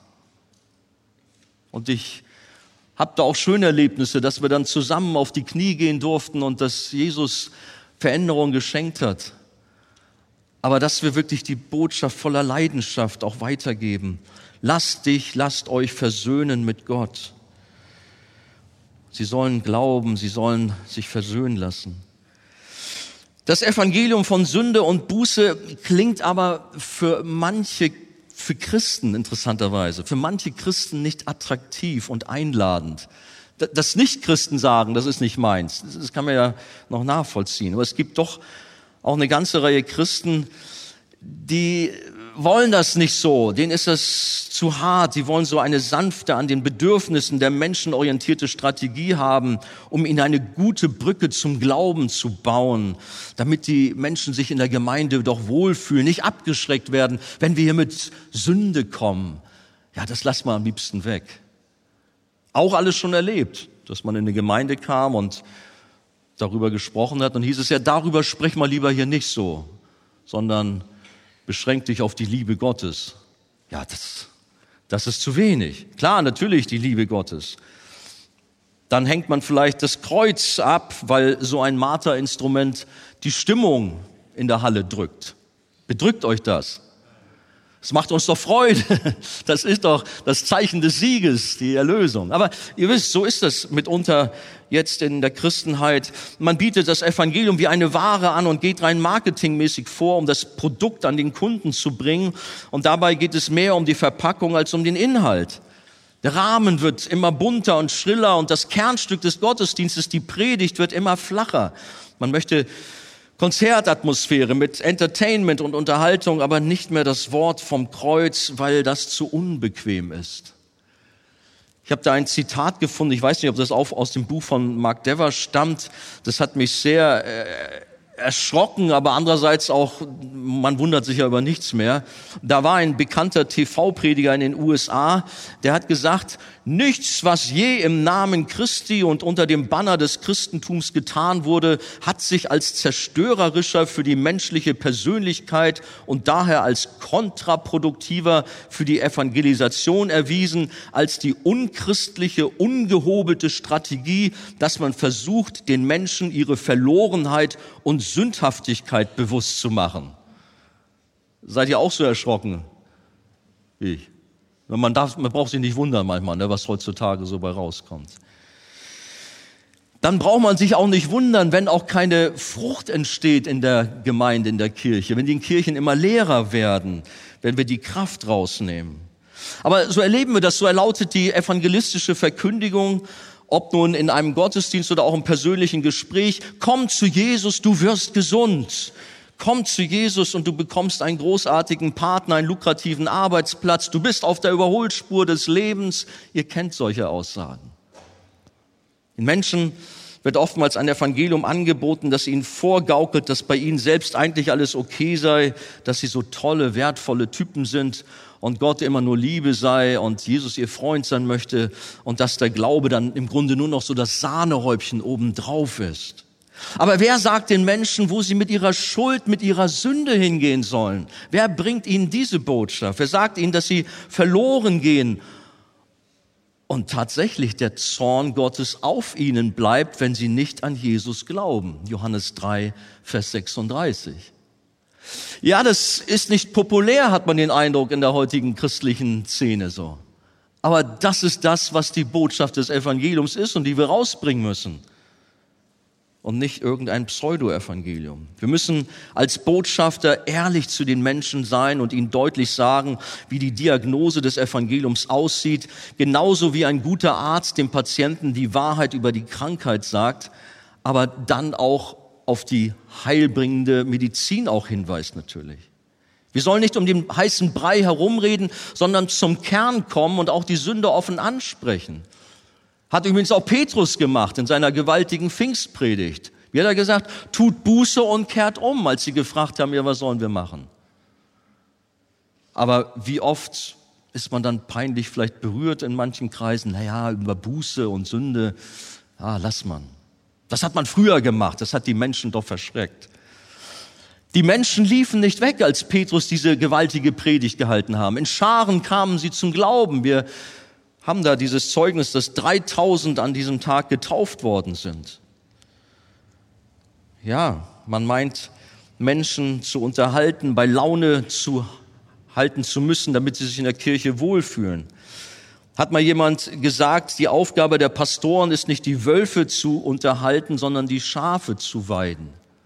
Und ich habe da auch schöne Erlebnisse, dass wir dann zusammen auf die Knie gehen durften und dass Jesus Veränderung geschenkt hat. Aber dass wir wirklich die Botschaft voller Leidenschaft auch weitergeben. Lasst euch versöhnen mit Gott. Sie sollen glauben, sie sollen sich versöhnen lassen. Das Evangelium von Sünde und Buße klingt aber für Christen interessanterweise, für manche Christen nicht attraktiv und einladend. Das Nicht-Christen sagen, das ist nicht meins, das kann man ja noch nachvollziehen. Aber es gibt doch auch eine ganze Reihe Christen, die wollen das nicht so, denen ist das zu hart, die wollen so eine sanfte, an den Bedürfnissen der Menschen orientierte Strategie haben, um ihnen eine gute Brücke zum Glauben zu bauen, damit die Menschen sich in der Gemeinde doch wohlfühlen, nicht abgeschreckt werden, wenn wir hier mit Sünde kommen. Ja, das lassen wir am liebsten weg. Auch alles schon erlebt, dass man in eine Gemeinde kam und darüber gesprochen hat und hieß es ja, darüber sprech mal lieber hier nicht so, sondern beschränk dich auf die Liebe Gottes. Ja, das ist zu wenig. Klar, natürlich die Liebe Gottes. Dann hängt man vielleicht das Kreuz ab, weil so ein Marterinstrument die Stimmung in der Halle drückt. Bedrückt euch das? Es macht uns doch Freude. Das ist doch das Zeichen des Sieges, die Erlösung. Aber ihr wisst, so ist es mitunter jetzt in der Christenheit. Man bietet das Evangelium wie eine Ware an und geht rein marketingmäßig vor, um das Produkt an den Kunden zu bringen. Und dabei geht es mehr um die Verpackung als um den Inhalt. Der Rahmen wird immer bunter und schriller und das Kernstück des Gottesdienstes, die Predigt, wird immer flacher. Man möchte Konzertatmosphäre mit Entertainment und Unterhaltung, aber nicht mehr das Wort vom Kreuz, weil das zu unbequem ist. Ich habe da ein Zitat gefunden, ich weiß nicht, ob das auch aus dem Buch von Mark Dever stammt. Das hat mich sehr erschrocken, aber andererseits auch, man wundert sich ja über nichts mehr. Da war ein bekannter TV-Prediger in den USA, der hat gesagt, nichts, was je im Namen Christi und unter dem Banner des Christentums getan wurde, hat sich als zerstörerischer für die menschliche Persönlichkeit und daher als kontraproduktiver für die Evangelisation erwiesen, als die unchristliche, ungehobelte Strategie, dass man versucht, den Menschen ihre Verlorenheit und Sündhaftigkeit bewusst zu machen. Seid ihr auch so erschrocken wie ich? Man braucht sich nicht wundern manchmal, was heutzutage so bei rauskommt. Dann braucht man sich auch nicht wundern, wenn auch keine Frucht entsteht in der Gemeinde, in der Kirche, wenn die Kirchen immer leerer werden, wenn wir die Kraft rausnehmen. Aber so erleben wir das, so lautet die evangelistische Verkündigung, ob nun in einem Gottesdienst oder auch im persönlichen Gespräch, komm zu Jesus, du wirst gesund. Komm zu Jesus und du bekommst einen großartigen Partner, einen lukrativen Arbeitsplatz. Du bist auf der Überholspur des Lebens. Ihr kennt solche Aussagen. Den Menschen Wird oftmals ein Evangelium angeboten, das ihnen vorgaukelt, dass bei ihnen selbst eigentlich alles okay sei, dass sie so tolle, wertvolle Typen sind und Gott immer nur Liebe sei und Jesus ihr Freund sein möchte und dass der Glaube dann im Grunde nur noch so das Sahnehäubchen obendrauf ist. Aber wer sagt den Menschen, wo sie mit ihrer Schuld, mit ihrer Sünde hingehen sollen? Wer bringt ihnen diese Botschaft? Wer sagt ihnen, dass sie verloren gehen? Und tatsächlich der Zorn Gottes auf ihnen bleibt, wenn sie nicht an Jesus glauben. Johannes 3, Vers 36. Ja, das ist nicht populär, hat man den Eindruck in der heutigen christlichen Szene so. Aber das ist das, was die Botschaft des Evangeliums ist und die wir rausbringen müssen. Und nicht irgendein Pseudo-Evangelium. Wir müssen als Botschafter ehrlich zu den Menschen sein und ihnen deutlich sagen, wie die Diagnose des Evangeliums aussieht, genauso wie ein guter Arzt dem Patienten die Wahrheit über die Krankheit sagt, aber dann auch auf die heilbringende Medizin auch hinweist natürlich. Wir sollen nicht um den heißen Brei herumreden, sondern zum Kern kommen und auch die Sünde offen ansprechen. Hat übrigens auch Petrus gemacht in seiner gewaltigen Pfingstpredigt. Wie hat er gesagt? Tut Buße und kehrt um, als sie gefragt haben, ja, was sollen wir machen? Aber wie oft ist man dann peinlich vielleicht berührt in manchen Kreisen? Naja, über Buße und Sünde, lass man. Das hat man früher gemacht, das hat die Menschen doch verschreckt. Die Menschen liefen nicht weg, als Petrus diese gewaltige Predigt gehalten haben. In Scharen kamen sie zum Glauben. Wir haben da dieses Zeugnis, dass 3000 an diesem Tag getauft worden sind. Ja, man meint, Menschen zu unterhalten, bei Laune zu halten zu müssen, damit sie sich in der Kirche wohlfühlen. Hat mal jemand gesagt, die Aufgabe der Pastoren ist nicht, die Wölfe zu unterhalten, sondern die Schafe zu weiden.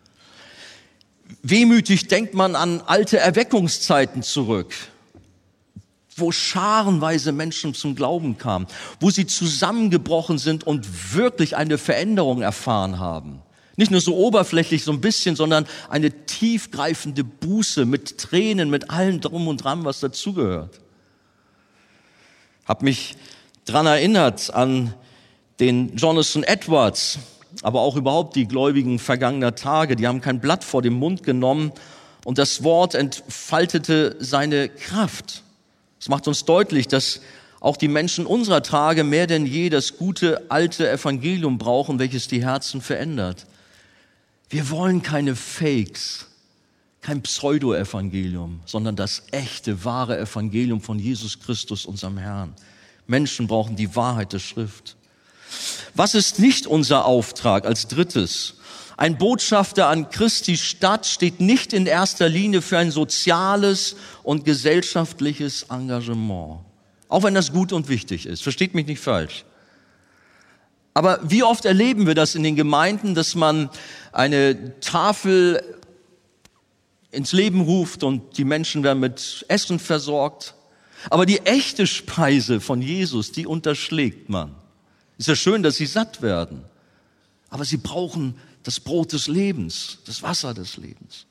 Wehmütig denkt man an alte Erweckungszeiten zurück, wo scharenweise Menschen zum Glauben kamen, wo sie zusammengebrochen sind und wirklich eine Veränderung erfahren haben. Nicht nur so oberflächlich so ein bisschen, sondern eine tiefgreifende Buße mit Tränen, mit allem drum und dran, was dazugehört. Hab mich dran erinnert an den Jonathan Edwards, aber auch überhaupt die Gläubigen vergangener Tage. Die haben kein Blatt vor den Mund genommen und das Wort entfaltete seine Kraft. Es macht uns deutlich, dass auch die Menschen unserer Tage mehr denn je das gute alte Evangelium brauchen, welches die Herzen verändert. Wir wollen keine Fakes, kein Pseudo-Evangelium, sondern das echte, wahre Evangelium von Jesus Christus, unserem Herrn. Menschen brauchen die Wahrheit der Schrift. Was ist nicht unser Auftrag als drittes? Ein Botschafter an Christi Stadt steht nicht in erster Linie für ein soziales und gesellschaftliches Engagement. Auch wenn das gut und wichtig ist. Versteht mich nicht falsch. Aber wie oft erleben wir das in den Gemeinden, dass man eine Tafel ins Leben ruft und die Menschen werden mit Essen versorgt. Aber die echte Speise von Jesus, die unterschlägt man. Ist ja schön, dass sie satt werden. Aber sie brauchen das Brot des Lebens, das Wasser des Lebens.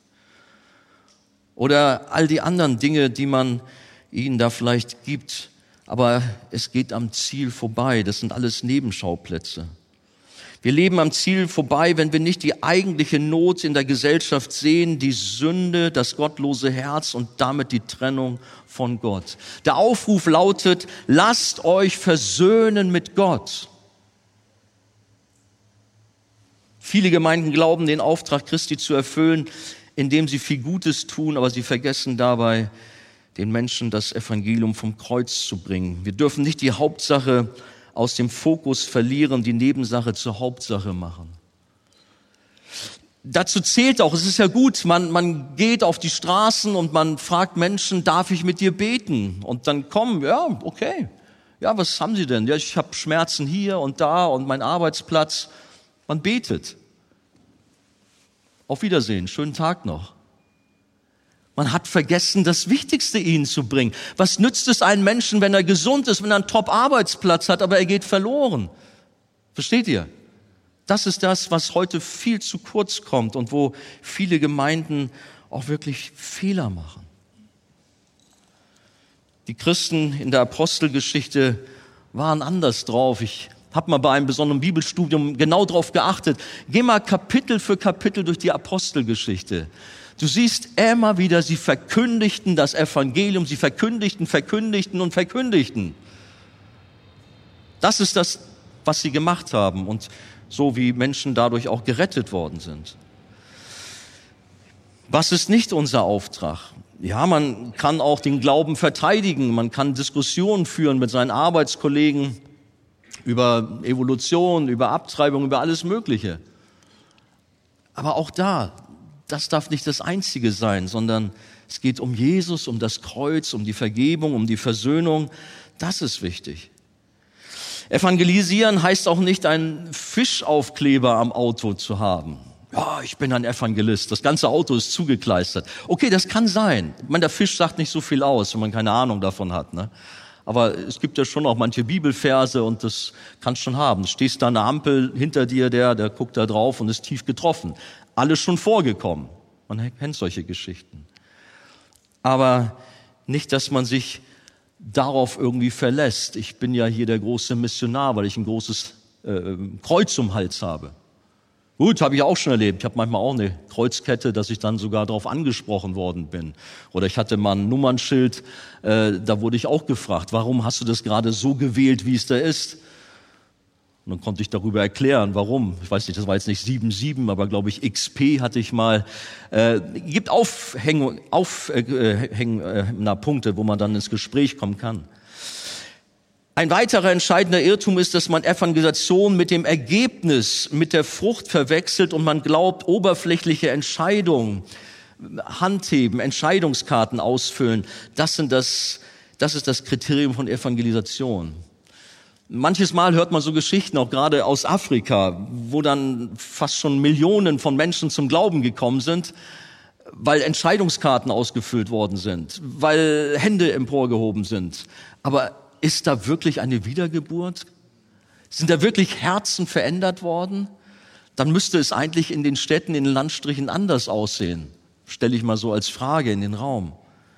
Oder all die anderen Dinge, die man ihnen da vielleicht gibt. Aber es geht am Ziel vorbei. Das sind alles Nebenschauplätze. Wir leben am Ziel vorbei, wenn wir nicht die eigentliche Not in der Gesellschaft sehen, die Sünde, das gottlose Herz und damit die Trennung von Gott. Der Aufruf lautet, lasst euch versöhnen mit Gott. Viele Gemeinden glauben, den Auftrag Christi zu erfüllen, indem sie viel Gutes tun, aber sie vergessen dabei, den Menschen das Evangelium vom Kreuz zu bringen. Wir dürfen nicht die Hauptsache aus dem Fokus verlieren, die Nebensache zur Hauptsache machen. Dazu zählt auch, es ist ja gut, man geht auf die Straßen und man fragt Menschen, darf ich mit dir beten? Und dann kommen, ja, okay. Ja, was haben Sie denn? Ja, ich habe Schmerzen hier und da und mein Arbeitsplatz. Man betet. Auf Wiedersehen, schönen Tag noch. Man hat vergessen, das Wichtigste ihnen zu bringen. Was nützt es einem Menschen, wenn er gesund ist, wenn er einen Top-Arbeitsplatz hat, aber er geht verloren? Versteht ihr? Das ist das, was heute viel zu kurz kommt und wo viele Gemeinden auch wirklich Fehler machen. Die Christen in der Apostelgeschichte waren anders drauf. Ich Hab mal bei einem besonderen Bibelstudium genau darauf geachtet. Geh mal Kapitel für Kapitel durch die Apostelgeschichte. Du siehst immer wieder, sie verkündigten das Evangelium, sie verkündigten. Das ist das, was sie gemacht haben und so wie Menschen dadurch auch gerettet worden sind. Was ist nicht unser Auftrag? Ja, man kann auch den Glauben verteidigen, man kann Diskussionen führen mit seinen Arbeitskollegen über Evolution, über Abtreibung, über alles Mögliche. Aber auch das darf nicht das Einzige sein, sondern es geht um Jesus, um das Kreuz, um die Vergebung, um die Versöhnung. Das ist wichtig. Evangelisieren heißt auch nicht, einen Fischaufkleber am Auto zu haben. Ja, ich bin ein Evangelist, das ganze Auto ist zugekleistert. Okay, das kann sein. Ich meine, der Fisch sagt nicht so viel aus, wenn man keine Ahnung davon hat, ne? Aber es gibt ja schon auch manche Bibelverse und das kannst schon haben. Du stehst da an der Ampel, hinter dir der guckt da drauf und ist tief getroffen. Alles schon vorgekommen. Man kennt solche Geschichten. Aber nicht, dass man sich darauf irgendwie verlässt. Ich bin ja hier der große Missionar, weil ich ein großes Kreuz um den Hals habe. Gut, habe ich auch schon erlebt. Ich habe manchmal auch eine Kreuzkette, dass ich dann sogar darauf angesprochen worden bin. Oder ich hatte mal ein Nummernschild, da wurde ich auch gefragt, warum hast du das gerade so gewählt, wie es da ist? Und dann konnte ich darüber erklären, warum. Ich weiß nicht, das war jetzt nicht 77, aber glaube ich XP hatte ich mal. Gibt Punkte, wo man dann ins Gespräch kommen kann. Ein weiterer entscheidender Irrtum ist, dass man Evangelisation mit dem Ergebnis, mit der Frucht verwechselt und man glaubt, oberflächliche Entscheidungen, Handheben, Entscheidungskarten ausfüllen, das ist das Kriterium von Evangelisation. Manches Mal hört man so Geschichten, auch gerade aus Afrika, wo dann fast schon Millionen von Menschen zum Glauben gekommen sind, weil Entscheidungskarten ausgefüllt worden sind, weil Hände emporgehoben sind. Aber ist da wirklich eine Wiedergeburt? Sind da wirklich Herzen verändert worden? Dann müsste es eigentlich in den Städten, in den Landstrichen anders aussehen. Stelle ich mal so als Frage in den Raum.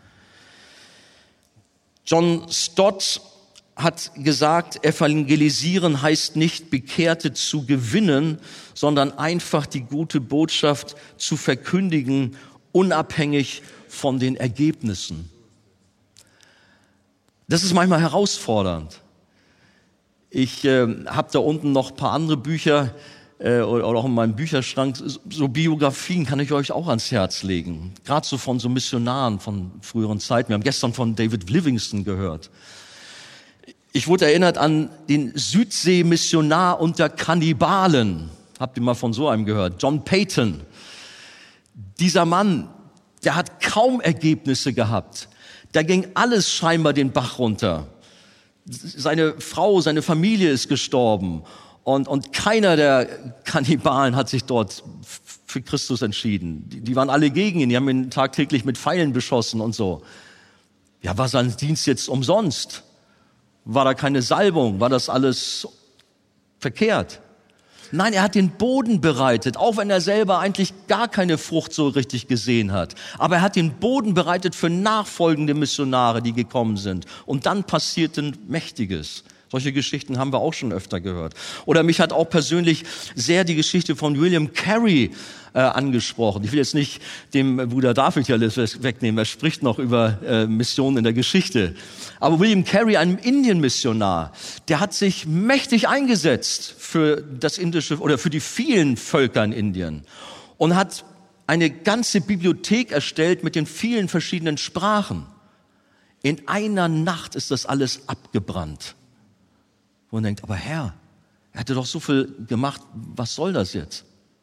John Stott hat gesagt, evangelisieren heißt nicht, Bekehrte zu gewinnen, sondern einfach die gute Botschaft zu verkündigen, unabhängig von den Ergebnissen. Das ist manchmal herausfordernd. Ich habe da unten noch ein paar andere Bücher oder auch in meinem Bücherschrank. So Biografien kann ich euch auch ans Herz legen. Gerade so von so Missionaren von früheren Zeiten. Wir haben gestern von David Livingstone gehört. Ich wurde erinnert an den Südsee-Missionar unter Kannibalen. Habt ihr mal von so einem gehört? John Peyton. Dieser Mann, der hat kaum Ergebnisse gehabt. Da ging alles scheinbar den Bach runter. Seine Frau, seine Familie ist gestorben und keiner der Kannibalen hat sich dort für Christus entschieden. Die waren alle gegen ihn, die haben ihn tagtäglich mit Pfeilen beschossen und so. Ja, war sein Dienst jetzt umsonst? War da keine Salbung? War das alles verkehrt? Nein, er hat den Boden bereitet, auch wenn er selber eigentlich gar keine Frucht so richtig gesehen hat. Aber er hat den Boden bereitet für nachfolgende Missionare, die gekommen sind. Und dann passierte Mächtiges. Solche Geschichten haben wir auch schon öfter gehört. Oder mich hat auch persönlich sehr die Geschichte von William Carey angesprochen. Ich will jetzt nicht dem Bruder David ja alles wegnehmen, er spricht noch über Missionen in der Geschichte. Aber William Carey, ein Indien-Missionar, der hat sich mächtig eingesetzt für das indische oder für die vielen Völker in Indien und hat eine ganze Bibliothek erstellt mit den vielen verschiedenen Sprachen. In einer Nacht ist das alles abgebrannt. Wo man denkt, aber Herr, er hatte doch so viel gemacht, was soll das jetzt?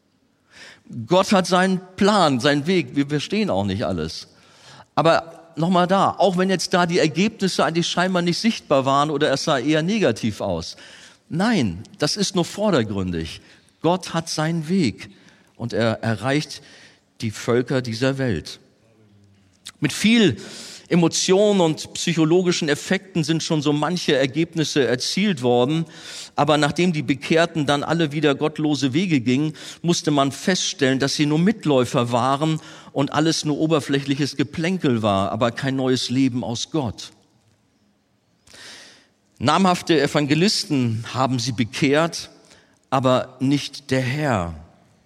Gott hat seinen Plan, seinen Weg, wir verstehen auch nicht alles. Aber nochmal auch wenn jetzt da die Ergebnisse eigentlich scheinbar nicht sichtbar waren oder es sah eher negativ aus. Nein, das ist nur vordergründig. Gott hat seinen Weg und er erreicht die Völker dieser Welt. Mit viel Emotionen und psychologischen Effekten sind schon so manche Ergebnisse erzielt worden. Aber nachdem die Bekehrten dann alle wieder gottlose Wege gingen, musste man feststellen, dass sie nur Mitläufer waren und alles nur oberflächliches Geplänkel war, aber kein neues Leben aus Gott. Namhafte Evangelisten haben sie bekehrt, aber nicht der Herr.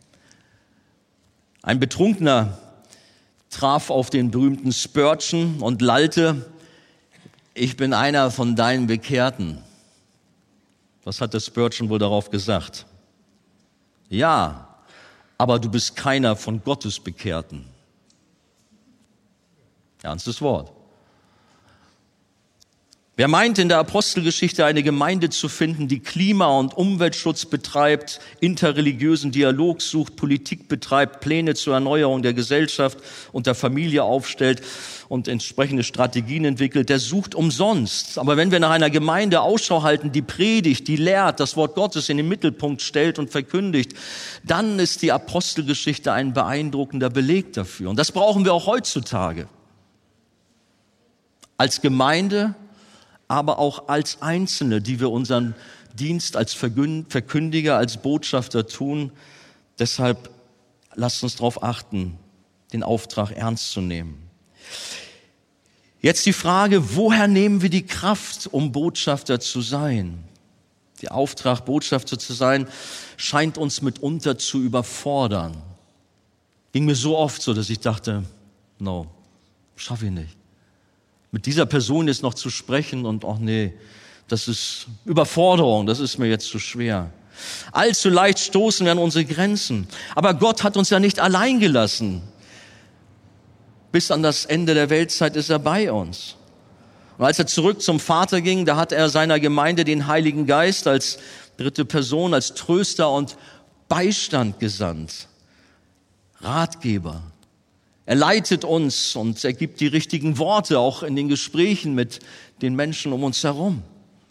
Ein Betrunkener traf auf den berühmten Spurgeon und lallte: Ich bin einer von deinen Bekehrten. Was hat der Spurgeon wohl darauf gesagt? Ja, aber du bist keiner von Gottes Bekehrten. Ernstes Wort. Wer meint, in der Apostelgeschichte eine Gemeinde zu finden, die Klima- und Umweltschutz betreibt, interreligiösen Dialog sucht, Politik betreibt, Pläne zur Erneuerung der Gesellschaft und der Familie aufstellt und entsprechende Strategien entwickelt, der sucht umsonst. Aber wenn wir nach einer Gemeinde Ausschau halten, die predigt, die lehrt, das Wort Gottes in den Mittelpunkt stellt und verkündigt, dann ist die Apostelgeschichte ein beeindruckender Beleg dafür. Und das brauchen wir auch heutzutage. Als Gemeinde, aber auch als Einzelne, die wir unseren Dienst als Verkündiger, als Botschafter tun. Deshalb lasst uns darauf achten, den Auftrag ernst zu nehmen. Jetzt die Frage, woher nehmen wir die Kraft, um Botschafter zu sein? Der Auftrag, Botschafter zu sein, scheint uns mitunter zu überfordern. Ging mir so oft so, dass ich dachte, no, schaffe ich nicht. Mit dieser Person jetzt noch zu sprechen und ach nee, das ist Überforderung, das ist mir jetzt zu schwer. Allzu leicht stoßen wir an unsere Grenzen. Aber Gott hat uns ja nicht allein gelassen. Bis an das Ende der Weltzeit ist er bei uns. Und als er zurück zum Vater ging, da hat er seiner Gemeinde den Heiligen Geist als dritte Person, als Tröster und Beistand gesandt. Ratgeber. Er leitet uns und er gibt die richtigen Worte, auch in den Gesprächen mit den Menschen um uns herum.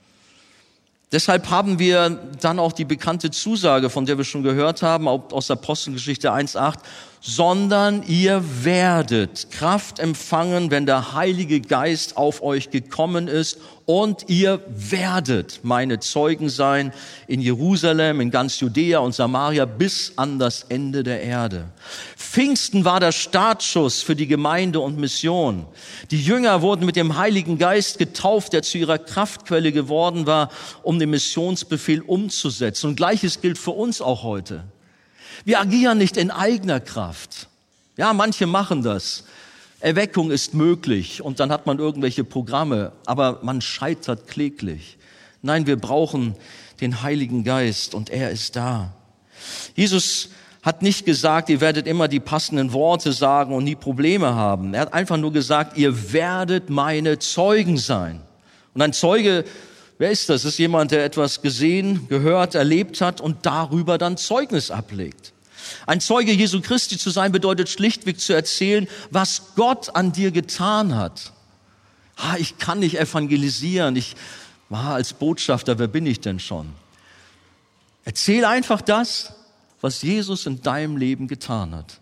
Deshalb haben wir dann auch die bekannte Zusage, von der wir schon gehört haben, aus Apostelgeschichte 1,8, sondern ihr werdet Kraft empfangen, wenn der Heilige Geist auf euch gekommen ist, und ihr werdet meine Zeugen sein in Jerusalem, in ganz Judäa und Samaria bis an das Ende der Erde. Pfingsten war der Startschuss für die Gemeinde und Mission. Die Jünger wurden mit dem Heiligen Geist getauft, der zu ihrer Kraftquelle geworden war, um den Missionsbefehl umzusetzen. Und Gleiches gilt für uns auch heute. Wir agieren nicht in eigener Kraft. Ja, manche machen das. Erweckung ist möglich und dann hat man irgendwelche Programme, aber man scheitert kläglich. Nein, wir brauchen den Heiligen Geist und er ist da. Jesus hat nicht gesagt, ihr werdet immer die passenden Worte sagen und nie Probleme haben. Er hat einfach nur gesagt, ihr werdet meine Zeugen sein. Und ein Zeuge, wer ist das? Das ist jemand, der etwas gesehen, gehört, erlebt hat und darüber dann Zeugnis ablegt. Ein Zeuge Jesu Christi zu sein bedeutet schlichtweg zu erzählen, was Gott an dir getan hat. Ich kann nicht evangelisieren, als Botschafter, wer bin ich denn schon? Erzähl einfach das, was Jesus in deinem Leben getan hat.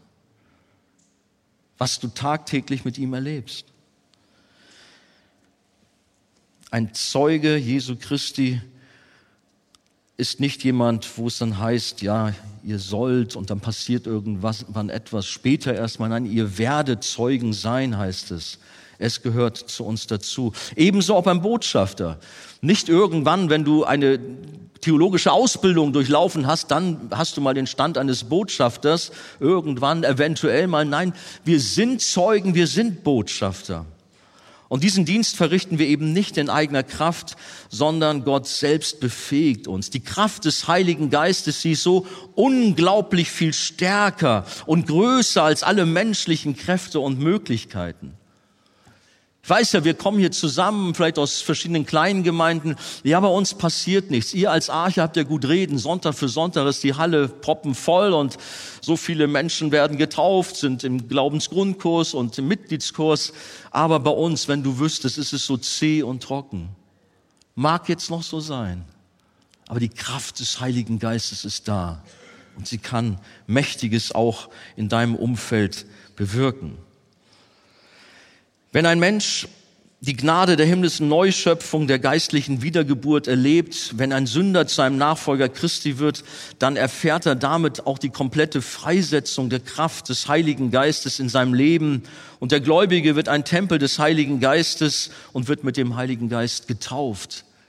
Was du tagtäglich mit ihm erlebst. Ein Zeuge Jesu Christi ist nicht jemand, wo es dann heißt, ja, ihr sollt und dann passiert wann etwas später erstmal. Nein, ihr werdet Zeugen sein, heißt es. Es gehört zu uns dazu. Ebenso auch beim Botschafter. Nicht irgendwann, wenn du eine theologische Ausbildung durchlaufen hast, dann hast du mal den Stand eines Botschafters. Irgendwann, eventuell mal. Nein, wir sind Zeugen, wir sind Botschafter. Und diesen Dienst verrichten wir eben nicht in eigener Kraft, sondern Gott selbst befähigt uns. Die Kraft des Heiligen Geistes, sie ist so unglaublich viel stärker und größer als alle menschlichen Kräfte und Möglichkeiten. Ich weiß ja, wir kommen hier zusammen, vielleicht aus verschiedenen kleinen Gemeinden. Ja, bei uns passiert nichts. Ihr als Arche habt ja gut reden. Sonntag für Sonntag ist die Halle proppenvoll und so viele Menschen werden getauft, sind im Glaubensgrundkurs und im Mitgliedskurs. Aber bei uns, wenn du wüsstest, ist es so zäh und trocken. Mag jetzt noch so sein. Aber die Kraft des Heiligen Geistes ist da. Und sie kann Mächtiges auch in deinem Umfeld bewirken. Wenn ein Mensch die Gnade der himmlischen Neuschöpfung, der geistlichen Wiedergeburt erlebt, wenn ein Sünder zu einem Nachfolger Christi wird, dann erfährt er damit auch die komplette Freisetzung der Kraft des Heiligen Geistes in seinem Leben. Und der Gläubige wird ein Tempel des Heiligen Geistes und wird mit dem Heiligen Geist getauft.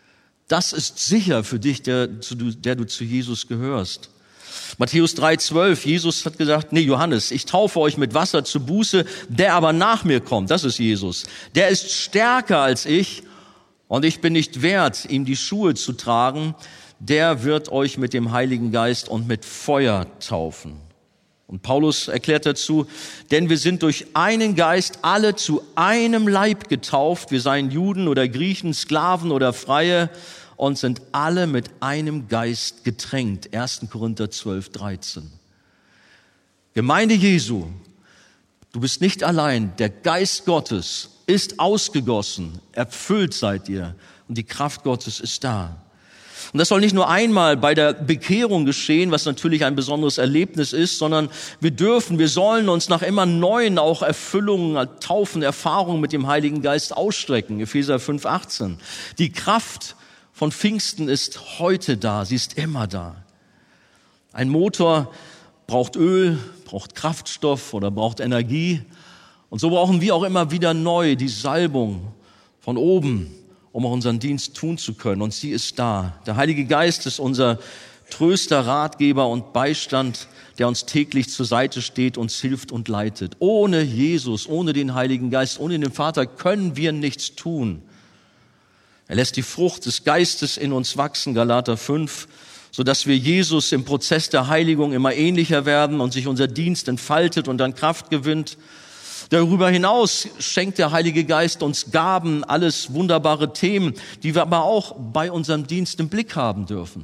Das ist sicher für dich, der du zu Jesus gehörst. Matthäus 3,12, Jesus hat gesagt, Johannes, ich taufe euch mit Wasser zur Buße, der aber nach mir kommt, das ist Jesus, der ist stärker als ich und ich bin nicht wert, ihm die Schuhe zu tragen, der wird euch mit dem Heiligen Geist und mit Feuer taufen. Und Paulus erklärt dazu, denn wir sind durch einen Geist alle zu einem Leib getauft, wir seien Juden oder Griechen, Sklaven oder Freie, und sind alle mit einem Geist getränkt. 1. Korinther 12, 13. Gemeinde Jesu, du bist nicht allein. Der Geist Gottes ist ausgegossen, erfüllt seid ihr und die Kraft Gottes ist da. Und das soll nicht nur einmal bei der Bekehrung geschehen, was natürlich ein besonderes Erlebnis ist, sondern wir sollen uns nach immer neuen auch Erfüllungen, Taufen, Erfahrungen mit dem Heiligen Geist ausstrecken. Epheser 5, 18. Die Kraft von Pfingsten ist heute da, sie ist immer da. Ein Motor braucht Öl, braucht Kraftstoff oder braucht Energie. Und so brauchen wir auch immer wieder neu die Salbung von oben, um auch unseren Dienst tun zu können. Und sie ist da. Der Heilige Geist ist unser Tröster, Ratgeber und Beistand, der uns täglich zur Seite steht, uns hilft und leitet. Ohne Jesus, ohne den Heiligen Geist, ohne den Vater können wir nichts tun. Er lässt die Frucht des Geistes in uns wachsen, Galater 5, sodass wir Jesus im Prozess der Heiligung immer ähnlicher werden und sich unser Dienst entfaltet und dann Kraft gewinnt. Darüber hinaus schenkt der Heilige Geist uns Gaben, alles wunderbare Themen, die wir aber auch bei unserem Dienst im Blick haben dürfen.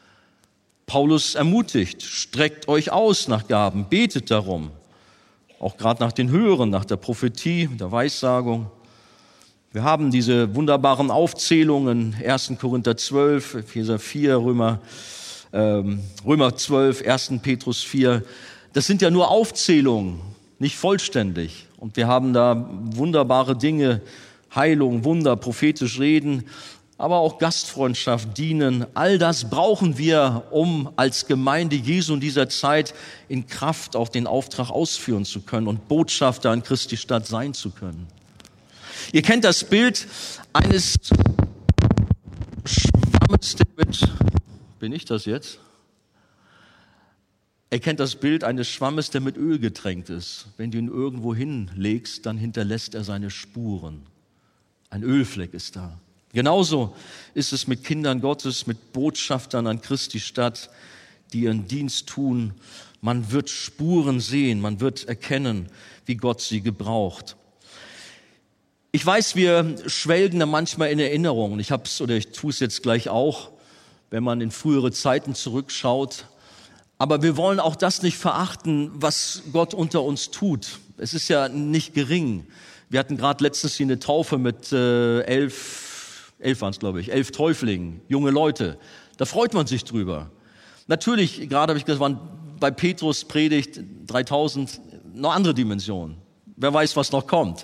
Paulus ermutigt, streckt euch aus nach Gaben, betet darum, auch gerade nach den Höheren, nach der Prophetie, der Weissagung. Wir haben diese wunderbaren Aufzählungen, 1. Korinther 12, Epheser 4, Römer 12, 1. Petrus 4. Das sind ja nur Aufzählungen, nicht vollständig. Und wir haben da wunderbare Dinge, Heilung, Wunder, prophetisch reden, aber auch Gastfreundschaft, dienen. All das brauchen wir, um als Gemeinde Jesu in dieser Zeit in Kraft auch den Auftrag ausführen zu können und Botschafter an Christi Stadt sein zu können. Ihr kennt das Bild eines Schwammes, bin ich das jetzt? Ihr kennt das Bild eines Schwammes, der mit Öl getränkt ist. Wenn du ihn irgendwo hinlegst, dann hinterlässt er seine Spuren. Ein Ölfleck ist da. Genauso ist es mit Kindern Gottes, mit Botschaftern an Christi Stadt, die ihren Dienst tun. Man wird Spuren sehen, man wird erkennen, wie Gott sie gebraucht. Ich weiß, wir schwelgen da manchmal in Erinnerungen. Ich tue es jetzt gleich auch, wenn man in frühere Zeiten zurückschaut. Aber wir wollen auch das nicht verachten, was Gott unter uns tut. Es ist ja nicht gering. Wir hatten gerade letztens hier eine Taufe mit 11 waren es, glaube ich, 11 Täuflingen, junge Leute. Da freut man sich drüber. Natürlich, gerade habe ich gesagt, waren bei Petrus Predigt 3000, noch andere Dimensionen. Wer weiß, was noch kommt.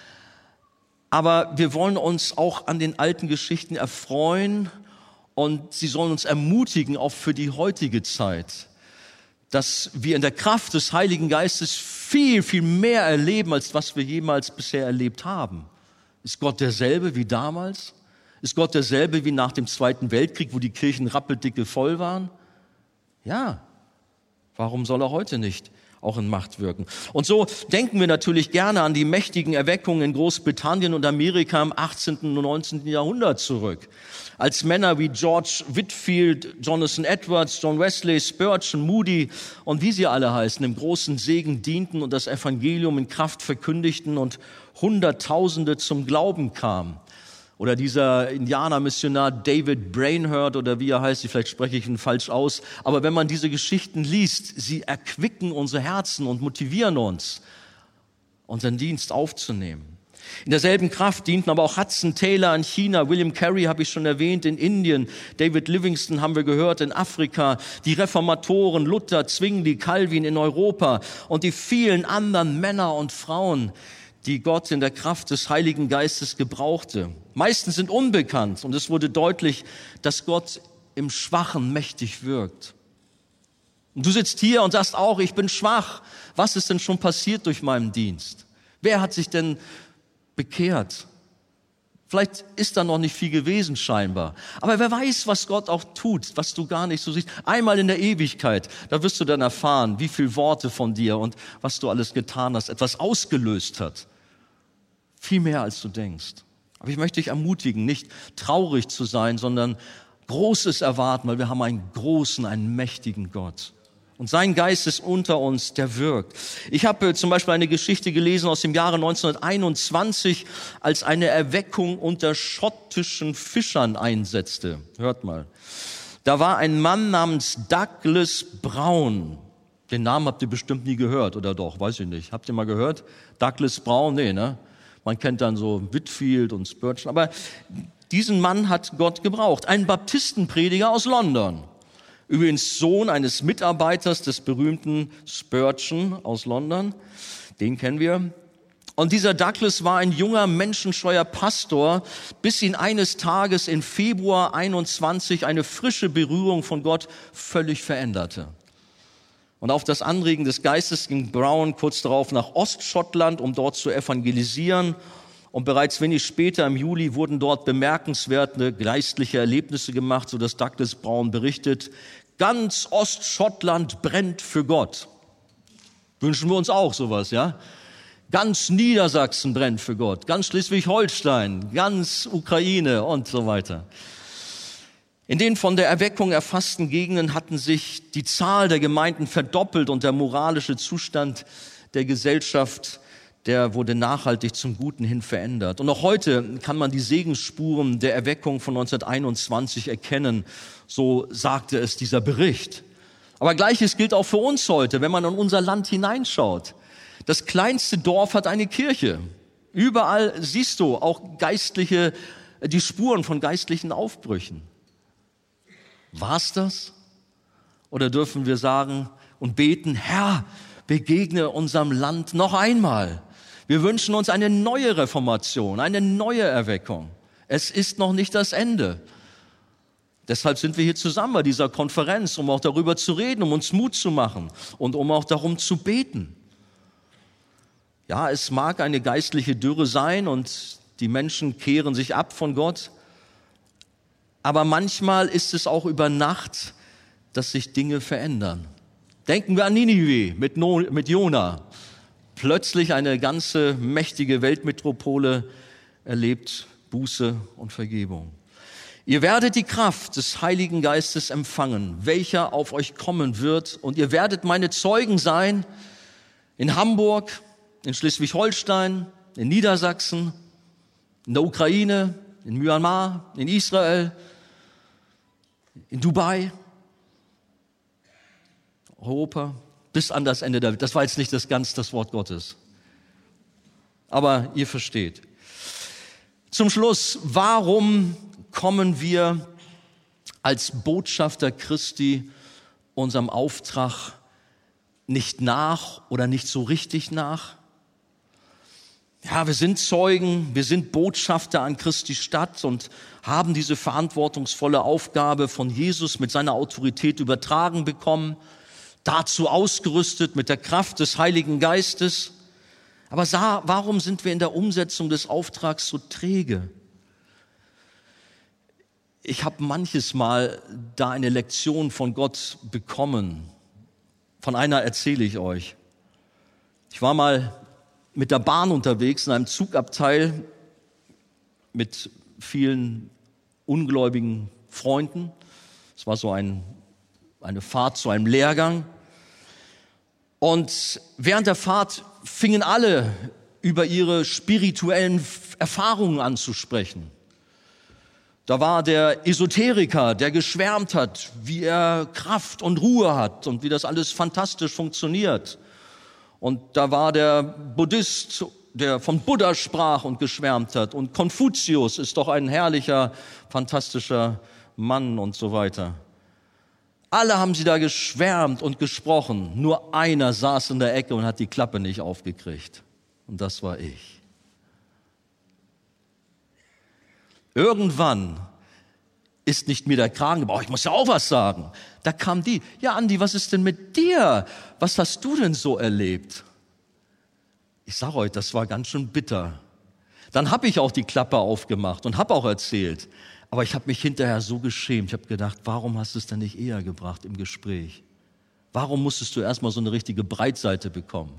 Aber wir wollen uns auch an den alten Geschichten erfreuen und sie sollen uns ermutigen, auch für die heutige Zeit, dass wir in der Kraft des Heiligen Geistes viel, viel mehr erleben, als was wir jemals bisher erlebt haben. Ist Gott derselbe wie damals? Ist Gott derselbe wie nach dem Zweiten Weltkrieg, wo die Kirchen rappeldicke voll waren? Ja. Warum soll er heute nicht auch in Macht wirken? Und so denken wir natürlich gerne an die mächtigen Erweckungen in Großbritannien und Amerika im 18. und 19. Jahrhundert zurück. Als Männer wie George Whitefield, Jonathan Edwards, John Wesley, Spurgeon, Moody und wie sie alle heißen, im großen Segen dienten und das Evangelium in Kraft verkündigten und Hunderttausende zum Glauben kamen. Oder dieser Indianermissionar David Brainerd oder wie er heißt, vielleicht spreche ich ihn falsch aus. Aber wenn man diese Geschichten liest, sie erquicken unsere Herzen und motivieren uns, unseren Dienst aufzunehmen. In derselben Kraft dienten aber auch Hudson Taylor in China, William Carey habe ich schon erwähnt in Indien, David Livingstone haben wir gehört in Afrika, die Reformatoren, Luther, Zwingli, Calvin in Europa und die vielen anderen Männer und Frauen, die Gott in der Kraft des Heiligen Geistes gebrauchte. Meistens sind unbekannt und es wurde deutlich, dass Gott im Schwachen mächtig wirkt. Und du sitzt hier und sagst auch, ich bin schwach. Was ist denn schon passiert durch meinen Dienst? Wer hat sich denn bekehrt? Vielleicht ist da noch nicht viel gewesen scheinbar. Aber wer weiß, was Gott auch tut, was du gar nicht so siehst. Einmal in der Ewigkeit, da wirst du dann erfahren, wie viele Worte von dir und was du alles getan hast, etwas ausgelöst hat. Viel mehr, als du denkst. Aber ich möchte dich ermutigen, nicht traurig zu sein, sondern Großes erwarten, weil wir haben einen großen, einen mächtigen Gott. Und sein Geist ist unter uns, der wirkt. Ich habe zum Beispiel eine Geschichte gelesen aus dem Jahre 1921, als eine Erweckung unter schottischen Fischern einsetzte. Hört mal. Da war ein Mann namens Douglas Brown. Den Namen habt ihr bestimmt nie gehört, oder doch? Weiß ich nicht. Habt ihr mal gehört? Douglas Brown? Nee, ne? Man kennt dann so Whitfield und Spurgeon. Aber diesen Mann hat Gott gebraucht. Ein Baptistenprediger aus London. Übrigens Sohn eines Mitarbeiters des berühmten Spurgeon aus London. Den kennen wir. Und dieser Douglas war ein junger, menschenscheuer Pastor, bis ihn eines Tages im Februar 21 eine frische Berührung von Gott völlig veränderte. Und auf das Anregen des Geistes ging Brown kurz darauf nach Ostschottland, um dort zu evangelisieren. Und bereits wenig später, im Juli, wurden dort bemerkenswerte geistliche Erlebnisse gemacht, sodass Douglas Brown berichtet, ganz Ostschottland brennt für Gott. Wünschen wir uns auch sowas, ja? Ganz Niedersachsen brennt für Gott, ganz Schleswig-Holstein, ganz Ukraine und so weiter. In den von der Erweckung erfassten Gegenden hatten sich die Zahl der Gemeinden verdoppelt und der moralische Zustand der Gesellschaft, der wurde nachhaltig zum Guten hin verändert. Und auch heute kann man die Segensspuren der Erweckung von 1921 erkennen, so sagte es dieser Bericht. Aber Gleiches gilt auch für uns heute, wenn man in unser Land hineinschaut. Das kleinste Dorf hat eine Kirche. Überall siehst du auch die Spuren von geistlichen Aufbrüchen. War's das? Oder dürfen wir sagen und beten, Herr, begegne unserem Land noch einmal. Wir wünschen uns eine neue Reformation, eine neue Erweckung. Es ist noch nicht das Ende. Deshalb sind wir hier zusammen bei dieser Konferenz, um auch darüber zu reden, um uns Mut zu machen und um auch darum zu beten. Ja, es mag eine geistliche Dürre sein und die Menschen kehren sich ab von Gott. Aber manchmal ist es auch über Nacht, dass sich Dinge verändern. Denken wir an Ninive mit Jona. Plötzlich eine ganze mächtige Weltmetropole erlebt Buße und Vergebung. Ihr werdet die Kraft des Heiligen Geistes empfangen, welcher auf euch kommen wird. Und ihr werdet meine Zeugen sein in Hamburg, in Schleswig-Holstein, in Niedersachsen, in der Ukraine, in Myanmar, in Israel, in Dubai, Europa, bis an das Ende der Welt. Das war jetzt nicht das Wort Gottes. Aber ihr versteht. Zum Schluss, warum kommen wir als Botschafter Christi unserem Auftrag nicht nach oder nicht so richtig nach? Ja, wir sind Zeugen, wir sind Botschafter an Christi Stadt und haben diese verantwortungsvolle Aufgabe von Jesus mit seiner Autorität übertragen bekommen, dazu ausgerüstet mit der Kraft des Heiligen Geistes. Aber warum sind wir in der Umsetzung des Auftrags so träge? Ich habe manches Mal da eine Lektion von Gott bekommen. Von einer erzähle ich euch. Ich war mal mit der Bahn unterwegs in einem Zugabteil mit vielen ungläubigen Freunden. Es war so eine Fahrt zu einem Lehrgang. Und während der Fahrt fingen alle über ihre spirituellen Erfahrungen an zu sprechen. Da war der Esoteriker, der geschwärmt hat, wie er Kraft und Ruhe hat und wie das alles fantastisch funktioniert. Und da war der Buddhist, der von Buddha sprach und geschwärmt hat. Und Konfuzius ist doch ein herrlicher, fantastischer Mann und so weiter. Alle haben sie da geschwärmt und gesprochen. Nur einer saß in der Ecke und hat die Klappe nicht aufgekriegt. Und das war ich. Irgendwann ist nicht mir der Kragen gebrochen. Ich muss ja auch was sagen. Da kam die. Ja, Andi, was ist denn mit dir? Was hast du denn so erlebt? Ich sage euch, das war ganz schön bitter. Dann habe ich auch die Klappe aufgemacht und habe auch erzählt. Aber ich habe mich hinterher so geschämt. Ich habe gedacht, warum hast du es denn nicht eher gebracht im Gespräch? Warum musstest du erstmal so eine richtige Breitseite bekommen?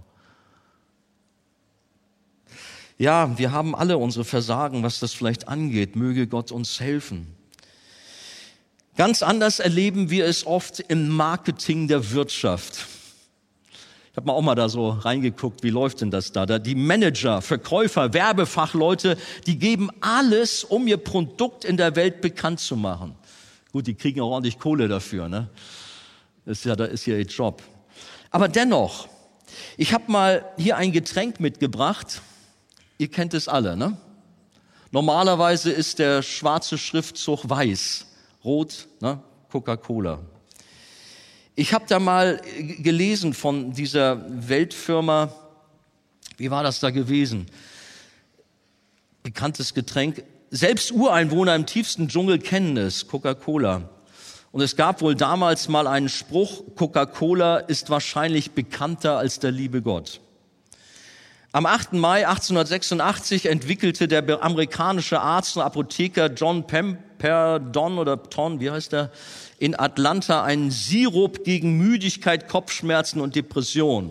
Ja, wir haben alle unsere Versagen, was das vielleicht angeht. Möge Gott uns helfen. Ganz anders erleben wir es oft im Marketing der Wirtschaft. Ich habe auch mal da so reingeguckt, wie läuft denn das da? Die Manager, Verkäufer, Werbefachleute, die geben alles, um ihr Produkt in der Welt bekannt zu machen. Gut, die kriegen auch ordentlich Kohle dafür, ne? Das ist ja ihr Job. Aber dennoch, ich habe mal hier ein Getränk mitgebracht. Ihr kennt es alle, ne? Normalerweise ist der schwarze Schriftzug weiß, rot, ne? Coca-Cola. Ich habe da mal gelesen von dieser Weltfirma, wie war das da gewesen? Bekanntes Getränk. Selbst Ureinwohner im tiefsten Dschungel kennen es, Coca-Cola. Und es gab wohl damals mal einen Spruch, Coca-Cola ist wahrscheinlich bekannter als der liebe Gott. Am 8. Mai 1886 entwickelte der amerikanische Arzt und Apotheker John Pemberton oder Ton, wie heißt der, in Atlanta einen Sirup gegen Müdigkeit, Kopfschmerzen und Depression.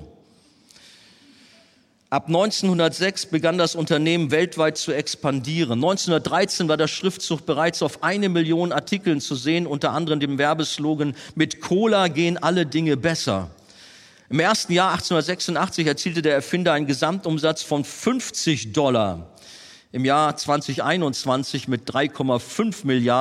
Ab 1906 begann das Unternehmen weltweit zu expandieren. 1913 war der Schriftzug bereits auf 1 Million Artikeln zu sehen, unter anderem dem Werbeslogan "Mit Cola gehen alle Dinge besser". Im ersten Jahr 1886 erzielte der Erfinder einen Gesamtumsatz von $50. Im Jahr 2021 mit 3,5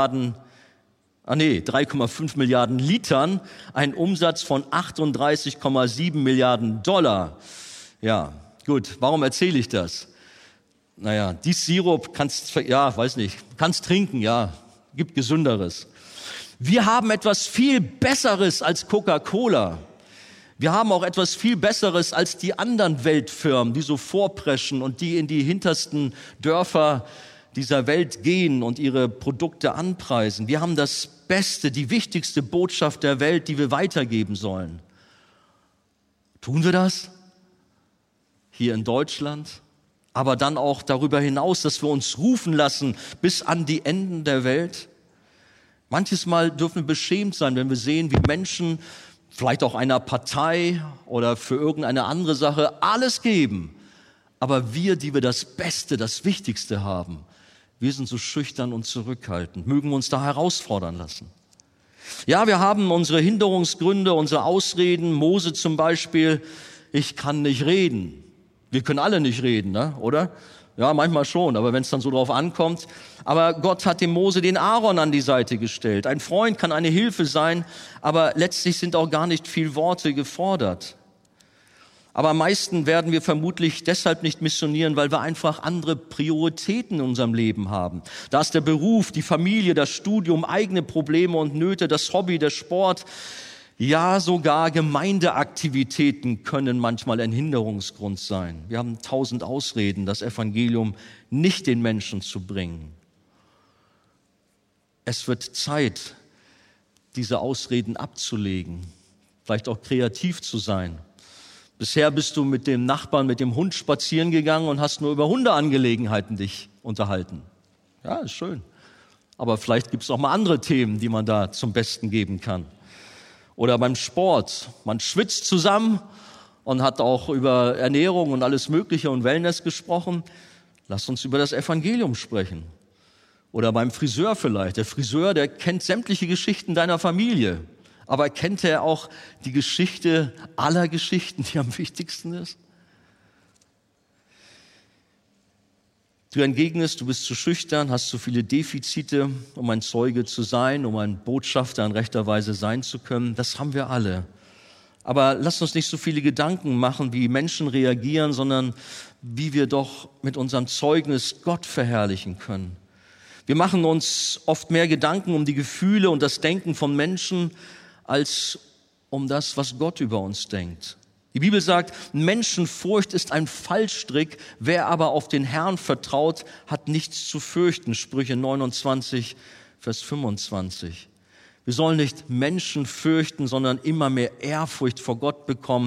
Milliarden Litern einen Umsatz von $38,7 Milliarden. Ja, gut, warum erzähle ich das? Naja, dies Sirup kannst trinken, ja, gibt Gesünderes. Wir haben etwas viel Besseres als Coca-Cola. Wir haben auch etwas viel Besseres als die anderen Weltfirmen, die so vorpreschen und die in die hintersten Dörfer dieser Welt gehen und ihre Produkte anpreisen. Wir haben das Beste, die wichtigste Botschaft der Welt, die wir weitergeben sollen. Tun wir das? Hier in Deutschland? Aber dann auch darüber hinaus, dass wir uns rufen lassen bis an die Enden der Welt? Manches Mal dürfen wir beschämt sein, wenn wir sehen, wie Menschen vielleicht auch einer Partei oder für irgendeine andere Sache alles geben. Aber wir, die wir das Beste, das Wichtigste haben, wir sind so schüchtern und zurückhaltend. Mögen wir uns da herausfordern lassen. Ja, wir haben unsere Hinderungsgründe, unsere Ausreden. Mose zum Beispiel, ich kann nicht reden. Wir können alle nicht reden, ne? Oder? Ja, manchmal schon, aber wenn es dann so drauf ankommt. Aber Gott hat dem Mose den Aaron an die Seite gestellt. Ein Freund kann eine Hilfe sein, aber letztlich sind auch gar nicht viel Worte gefordert. Aber am meisten werden wir vermutlich deshalb nicht missionieren, weil wir einfach andere Prioritäten in unserem Leben haben. Da ist der Beruf, die Familie, das Studium, eigene Probleme und Nöte, das Hobby, der Sport. Ja, sogar Gemeindeaktivitäten können manchmal ein Hinderungsgrund sein. Wir haben 1000 Ausreden, das Evangelium nicht den Menschen zu bringen. Es wird Zeit, diese Ausreden abzulegen, vielleicht auch kreativ zu sein. Bisher bist du mit dem Nachbarn, mit dem Hund spazieren gegangen und hast nur über Hundeangelegenheiten dich unterhalten. Ja, ist schön. Aber vielleicht gibt es auch mal andere Themen, die man da zum Besten geben kann. Oder beim Sport. Man schwitzt zusammen und hat auch über Ernährung und alles Mögliche und Wellness gesprochen. Lass uns über das Evangelium sprechen. Oder beim Friseur vielleicht. Der Friseur, der kennt sämtliche Geschichten deiner Familie. Aber kennt er auch die Geschichte aller Geschichten, die am wichtigsten ist? Du entgegnest, du bist zu schüchtern, hast zu viele Defizite, um ein Zeuge zu sein, um ein Botschafter in rechter Weise sein zu können. Das haben wir alle. Aber lasst uns nicht so viele Gedanken machen, wie Menschen reagieren, sondern wie wir doch mit unserem Zeugnis Gott verherrlichen können. Wir machen uns oft mehr Gedanken um die Gefühle und das Denken von Menschen, als um das, was Gott über uns denkt. Die Bibel sagt, Menschenfurcht ist ein Fallstrick, wer aber auf den Herrn vertraut, hat nichts zu fürchten. Sprüche 29, Vers 25. Wir sollen nicht Menschen fürchten, sondern immer mehr Ehrfurcht vor Gott bekommen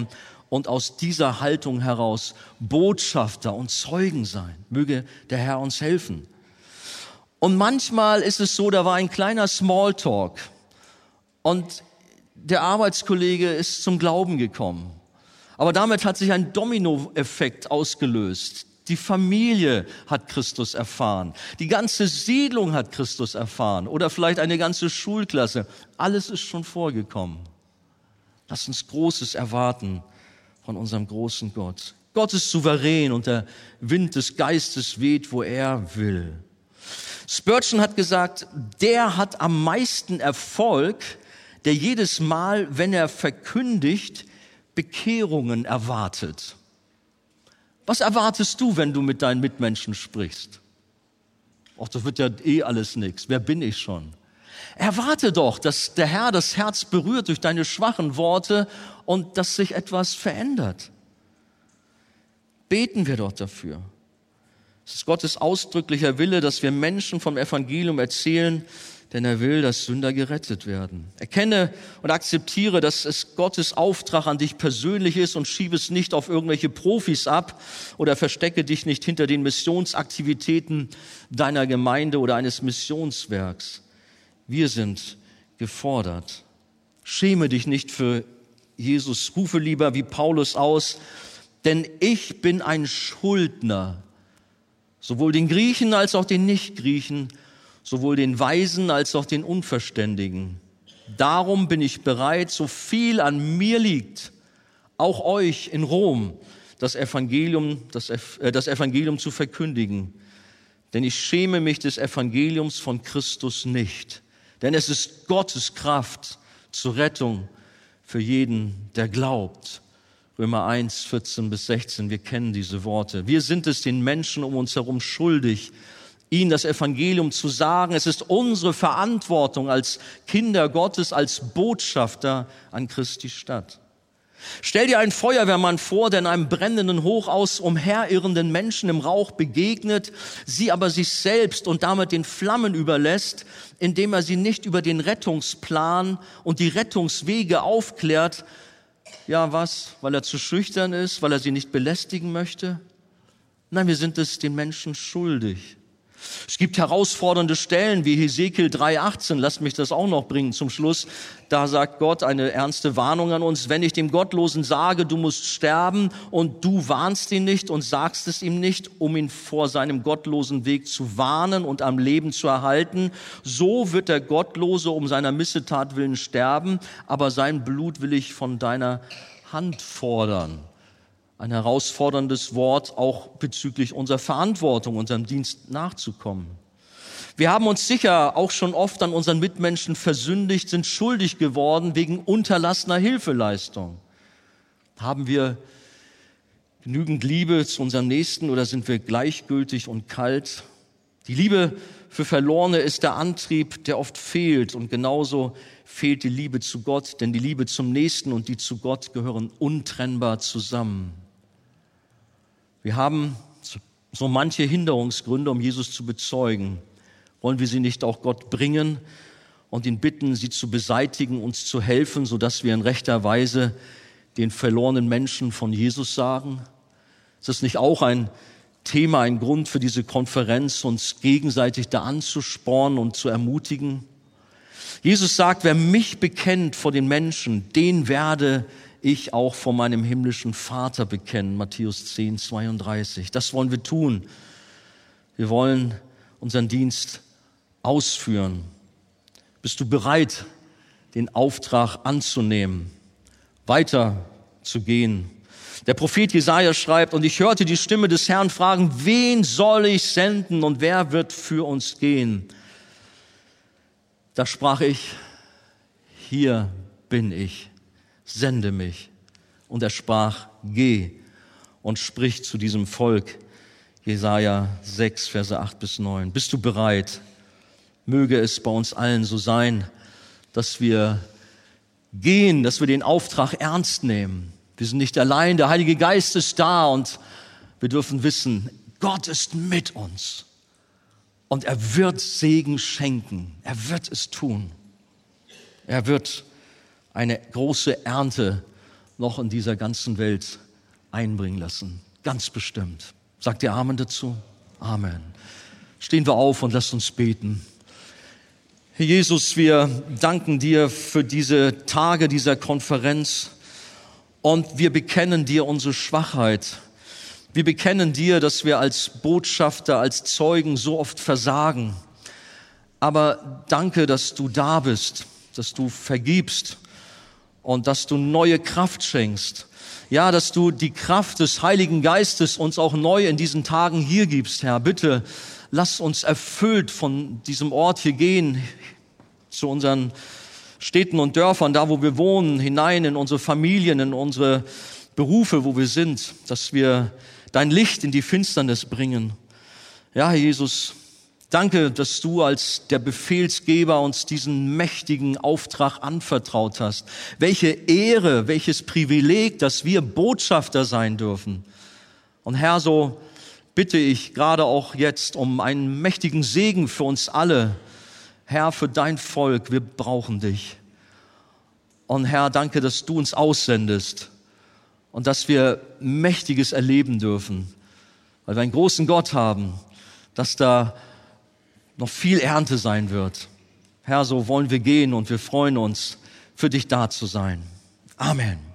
und aus dieser Haltung heraus Botschafter und Zeugen sein. Möge der Herr uns helfen. Und manchmal ist es so, da war ein kleiner Smalltalk und der Arbeitskollege ist zum Glauben gekommen. Aber damit hat sich ein Dominoeffekt ausgelöst. Die Familie hat Christus erfahren. Die ganze Siedlung hat Christus erfahren. Oder vielleicht eine ganze Schulklasse. Alles ist schon vorgekommen. Lass uns Großes erwarten von unserem großen Gott. Gott ist souverän und der Wind des Geistes weht, wo er will. Spurgeon hat gesagt, der hat am meisten Erfolg, der jedes Mal, wenn er verkündigt, Bekehrungen erwartet. Was erwartest du, wenn du mit deinen Mitmenschen sprichst? Ach, das wird ja alles nichts. Wer bin ich schon? Erwarte doch, dass der Herr das Herz berührt durch deine schwachen Worte und dass sich etwas verändert. Beten wir doch dafür. Es ist Gottes ausdrücklicher Wille, dass wir Menschen vom Evangelium erzählen, denn er will, dass Sünder gerettet werden. Erkenne und akzeptiere, dass es Gottes Auftrag an dich persönlich ist und schiebe es nicht auf irgendwelche Profis ab oder verstecke dich nicht hinter den Missionsaktivitäten deiner Gemeinde oder eines Missionswerks. Wir sind gefordert. Schäme dich nicht für Jesus, rufe lieber wie Paulus aus, denn ich bin ein Schuldner, sowohl den Griechen als auch den Nichtgriechen, sowohl den Weisen als auch den Unverständigen. Darum bin ich bereit, so viel an mir liegt, auch euch in Rom das Evangelium zu verkündigen. Denn ich schäme mich des Evangeliums von Christus nicht. Denn es ist Gottes Kraft zur Rettung für jeden, der glaubt. Römer 1, 14 bis 16, wir kennen diese Worte. Wir sind es den Menschen um uns herum schuldig, ihnen das Evangelium zu sagen. Es ist unsere Verantwortung als Kinder Gottes, als Botschafter an Christi Stadt. Stell dir einen Feuerwehrmann vor, der in einem brennenden Hochhaus umherirrenden Menschen im Rauch begegnet, sie aber sich selbst und damit den Flammen überlässt, indem er sie nicht über den Rettungsplan und die Rettungswege aufklärt. Ja, was? Weil er zu schüchtern ist, weil er sie nicht belästigen möchte? Nein, wir sind es den Menschen schuldig. Es gibt herausfordernde Stellen wie Hesekiel 3,18, lasst mich das auch noch bringen zum Schluss. Da sagt Gott eine ernste Warnung an uns: Wenn ich dem Gottlosen sage, du musst sterben, und du warnst ihn nicht und sagst es ihm nicht, um ihn vor seinem gottlosen Weg zu warnen und am Leben zu erhalten, so wird der Gottlose um seiner Missetat willen sterben, aber sein Blut will ich von deiner Hand fordern. Ein herausforderndes Wort auch bezüglich unserer Verantwortung, unserem Dienst nachzukommen. Wir haben uns sicher auch schon oft an unseren Mitmenschen versündigt, sind schuldig geworden wegen unterlassener Hilfeleistung. Haben wir genügend Liebe zu unserem Nächsten oder sind wir gleichgültig und kalt? Die Liebe für Verlorene ist der Antrieb, der oft fehlt, und genauso fehlt die Liebe zu Gott, denn die Liebe zum Nächsten und die zu Gott gehören untrennbar zusammen. Wir haben so manche Hinderungsgründe, um Jesus zu bezeugen. Wollen wir sie nicht auch Gott bringen und ihn bitten, sie zu beseitigen, uns zu helfen, sodass wir in rechter Weise den verlorenen Menschen von Jesus sagen? Ist das nicht auch ein Thema, ein Grund für diese Konferenz, uns gegenseitig da anzuspornen und zu ermutigen? Jesus sagt, wer mich bekennt vor den Menschen, den werde ich auch vor meinem himmlischen Vater bekennen. Matthäus 10, 32. Das wollen wir tun. Wir wollen unseren Dienst ausführen. Bist du bereit, den Auftrag anzunehmen, weiterzugehen? Der Prophet Jesaja schreibt: Und ich hörte die Stimme des Herrn fragen, wen soll ich senden und wer wird für uns gehen? Da sprach ich, hier bin ich, sende mich. Und er sprach, geh und sprich zu diesem Volk. Jesaja 6, Verse 8 bis 9. Bist du bereit? Möge es bei uns allen so sein, dass wir gehen, dass wir den Auftrag ernst nehmen. Wir sind nicht allein, der Heilige Geist ist da und wir dürfen wissen, Gott ist mit uns. Und er wird Segen schenken. Er wird es tun. Er wird eine große Ernte noch in dieser ganzen Welt einbringen lassen. Ganz bestimmt. Sagt ihr Amen dazu? Amen. Stehen wir auf und lasst uns beten. Herr Jesus, wir danken dir für diese Tage dieser Konferenz und wir bekennen dir unsere Schwachheit. Wir bekennen dir, dass wir als Botschafter, als Zeugen so oft versagen. Aber danke, dass du da bist, dass du vergibst und dass du neue Kraft schenkst. Ja, dass du die Kraft des Heiligen Geistes uns auch neu in diesen Tagen hier gibst, Herr. Bitte lass uns erfüllt von diesem Ort hier gehen, zu unseren Städten und Dörfern, da wo wir wohnen, hinein in unsere Familien, in unsere Berufe, wo wir sind, dass wir dein Licht in die Finsternis bringen. Ja, Herr Jesus, danke, dass du als der Befehlsgeber uns diesen mächtigen Auftrag anvertraut hast. Welche Ehre, welches Privileg, dass wir Botschafter sein dürfen. Und Herr, so bitte ich gerade auch jetzt um einen mächtigen Segen für uns alle. Herr, für dein Volk, wir brauchen dich. Und Herr, danke, dass du uns aussendest und dass wir Mächtiges erleben dürfen, weil wir einen großen Gott haben, dass da noch viel Ernte sein wird. Herr, so wollen wir gehen und wir freuen uns, für dich da zu sein. Amen.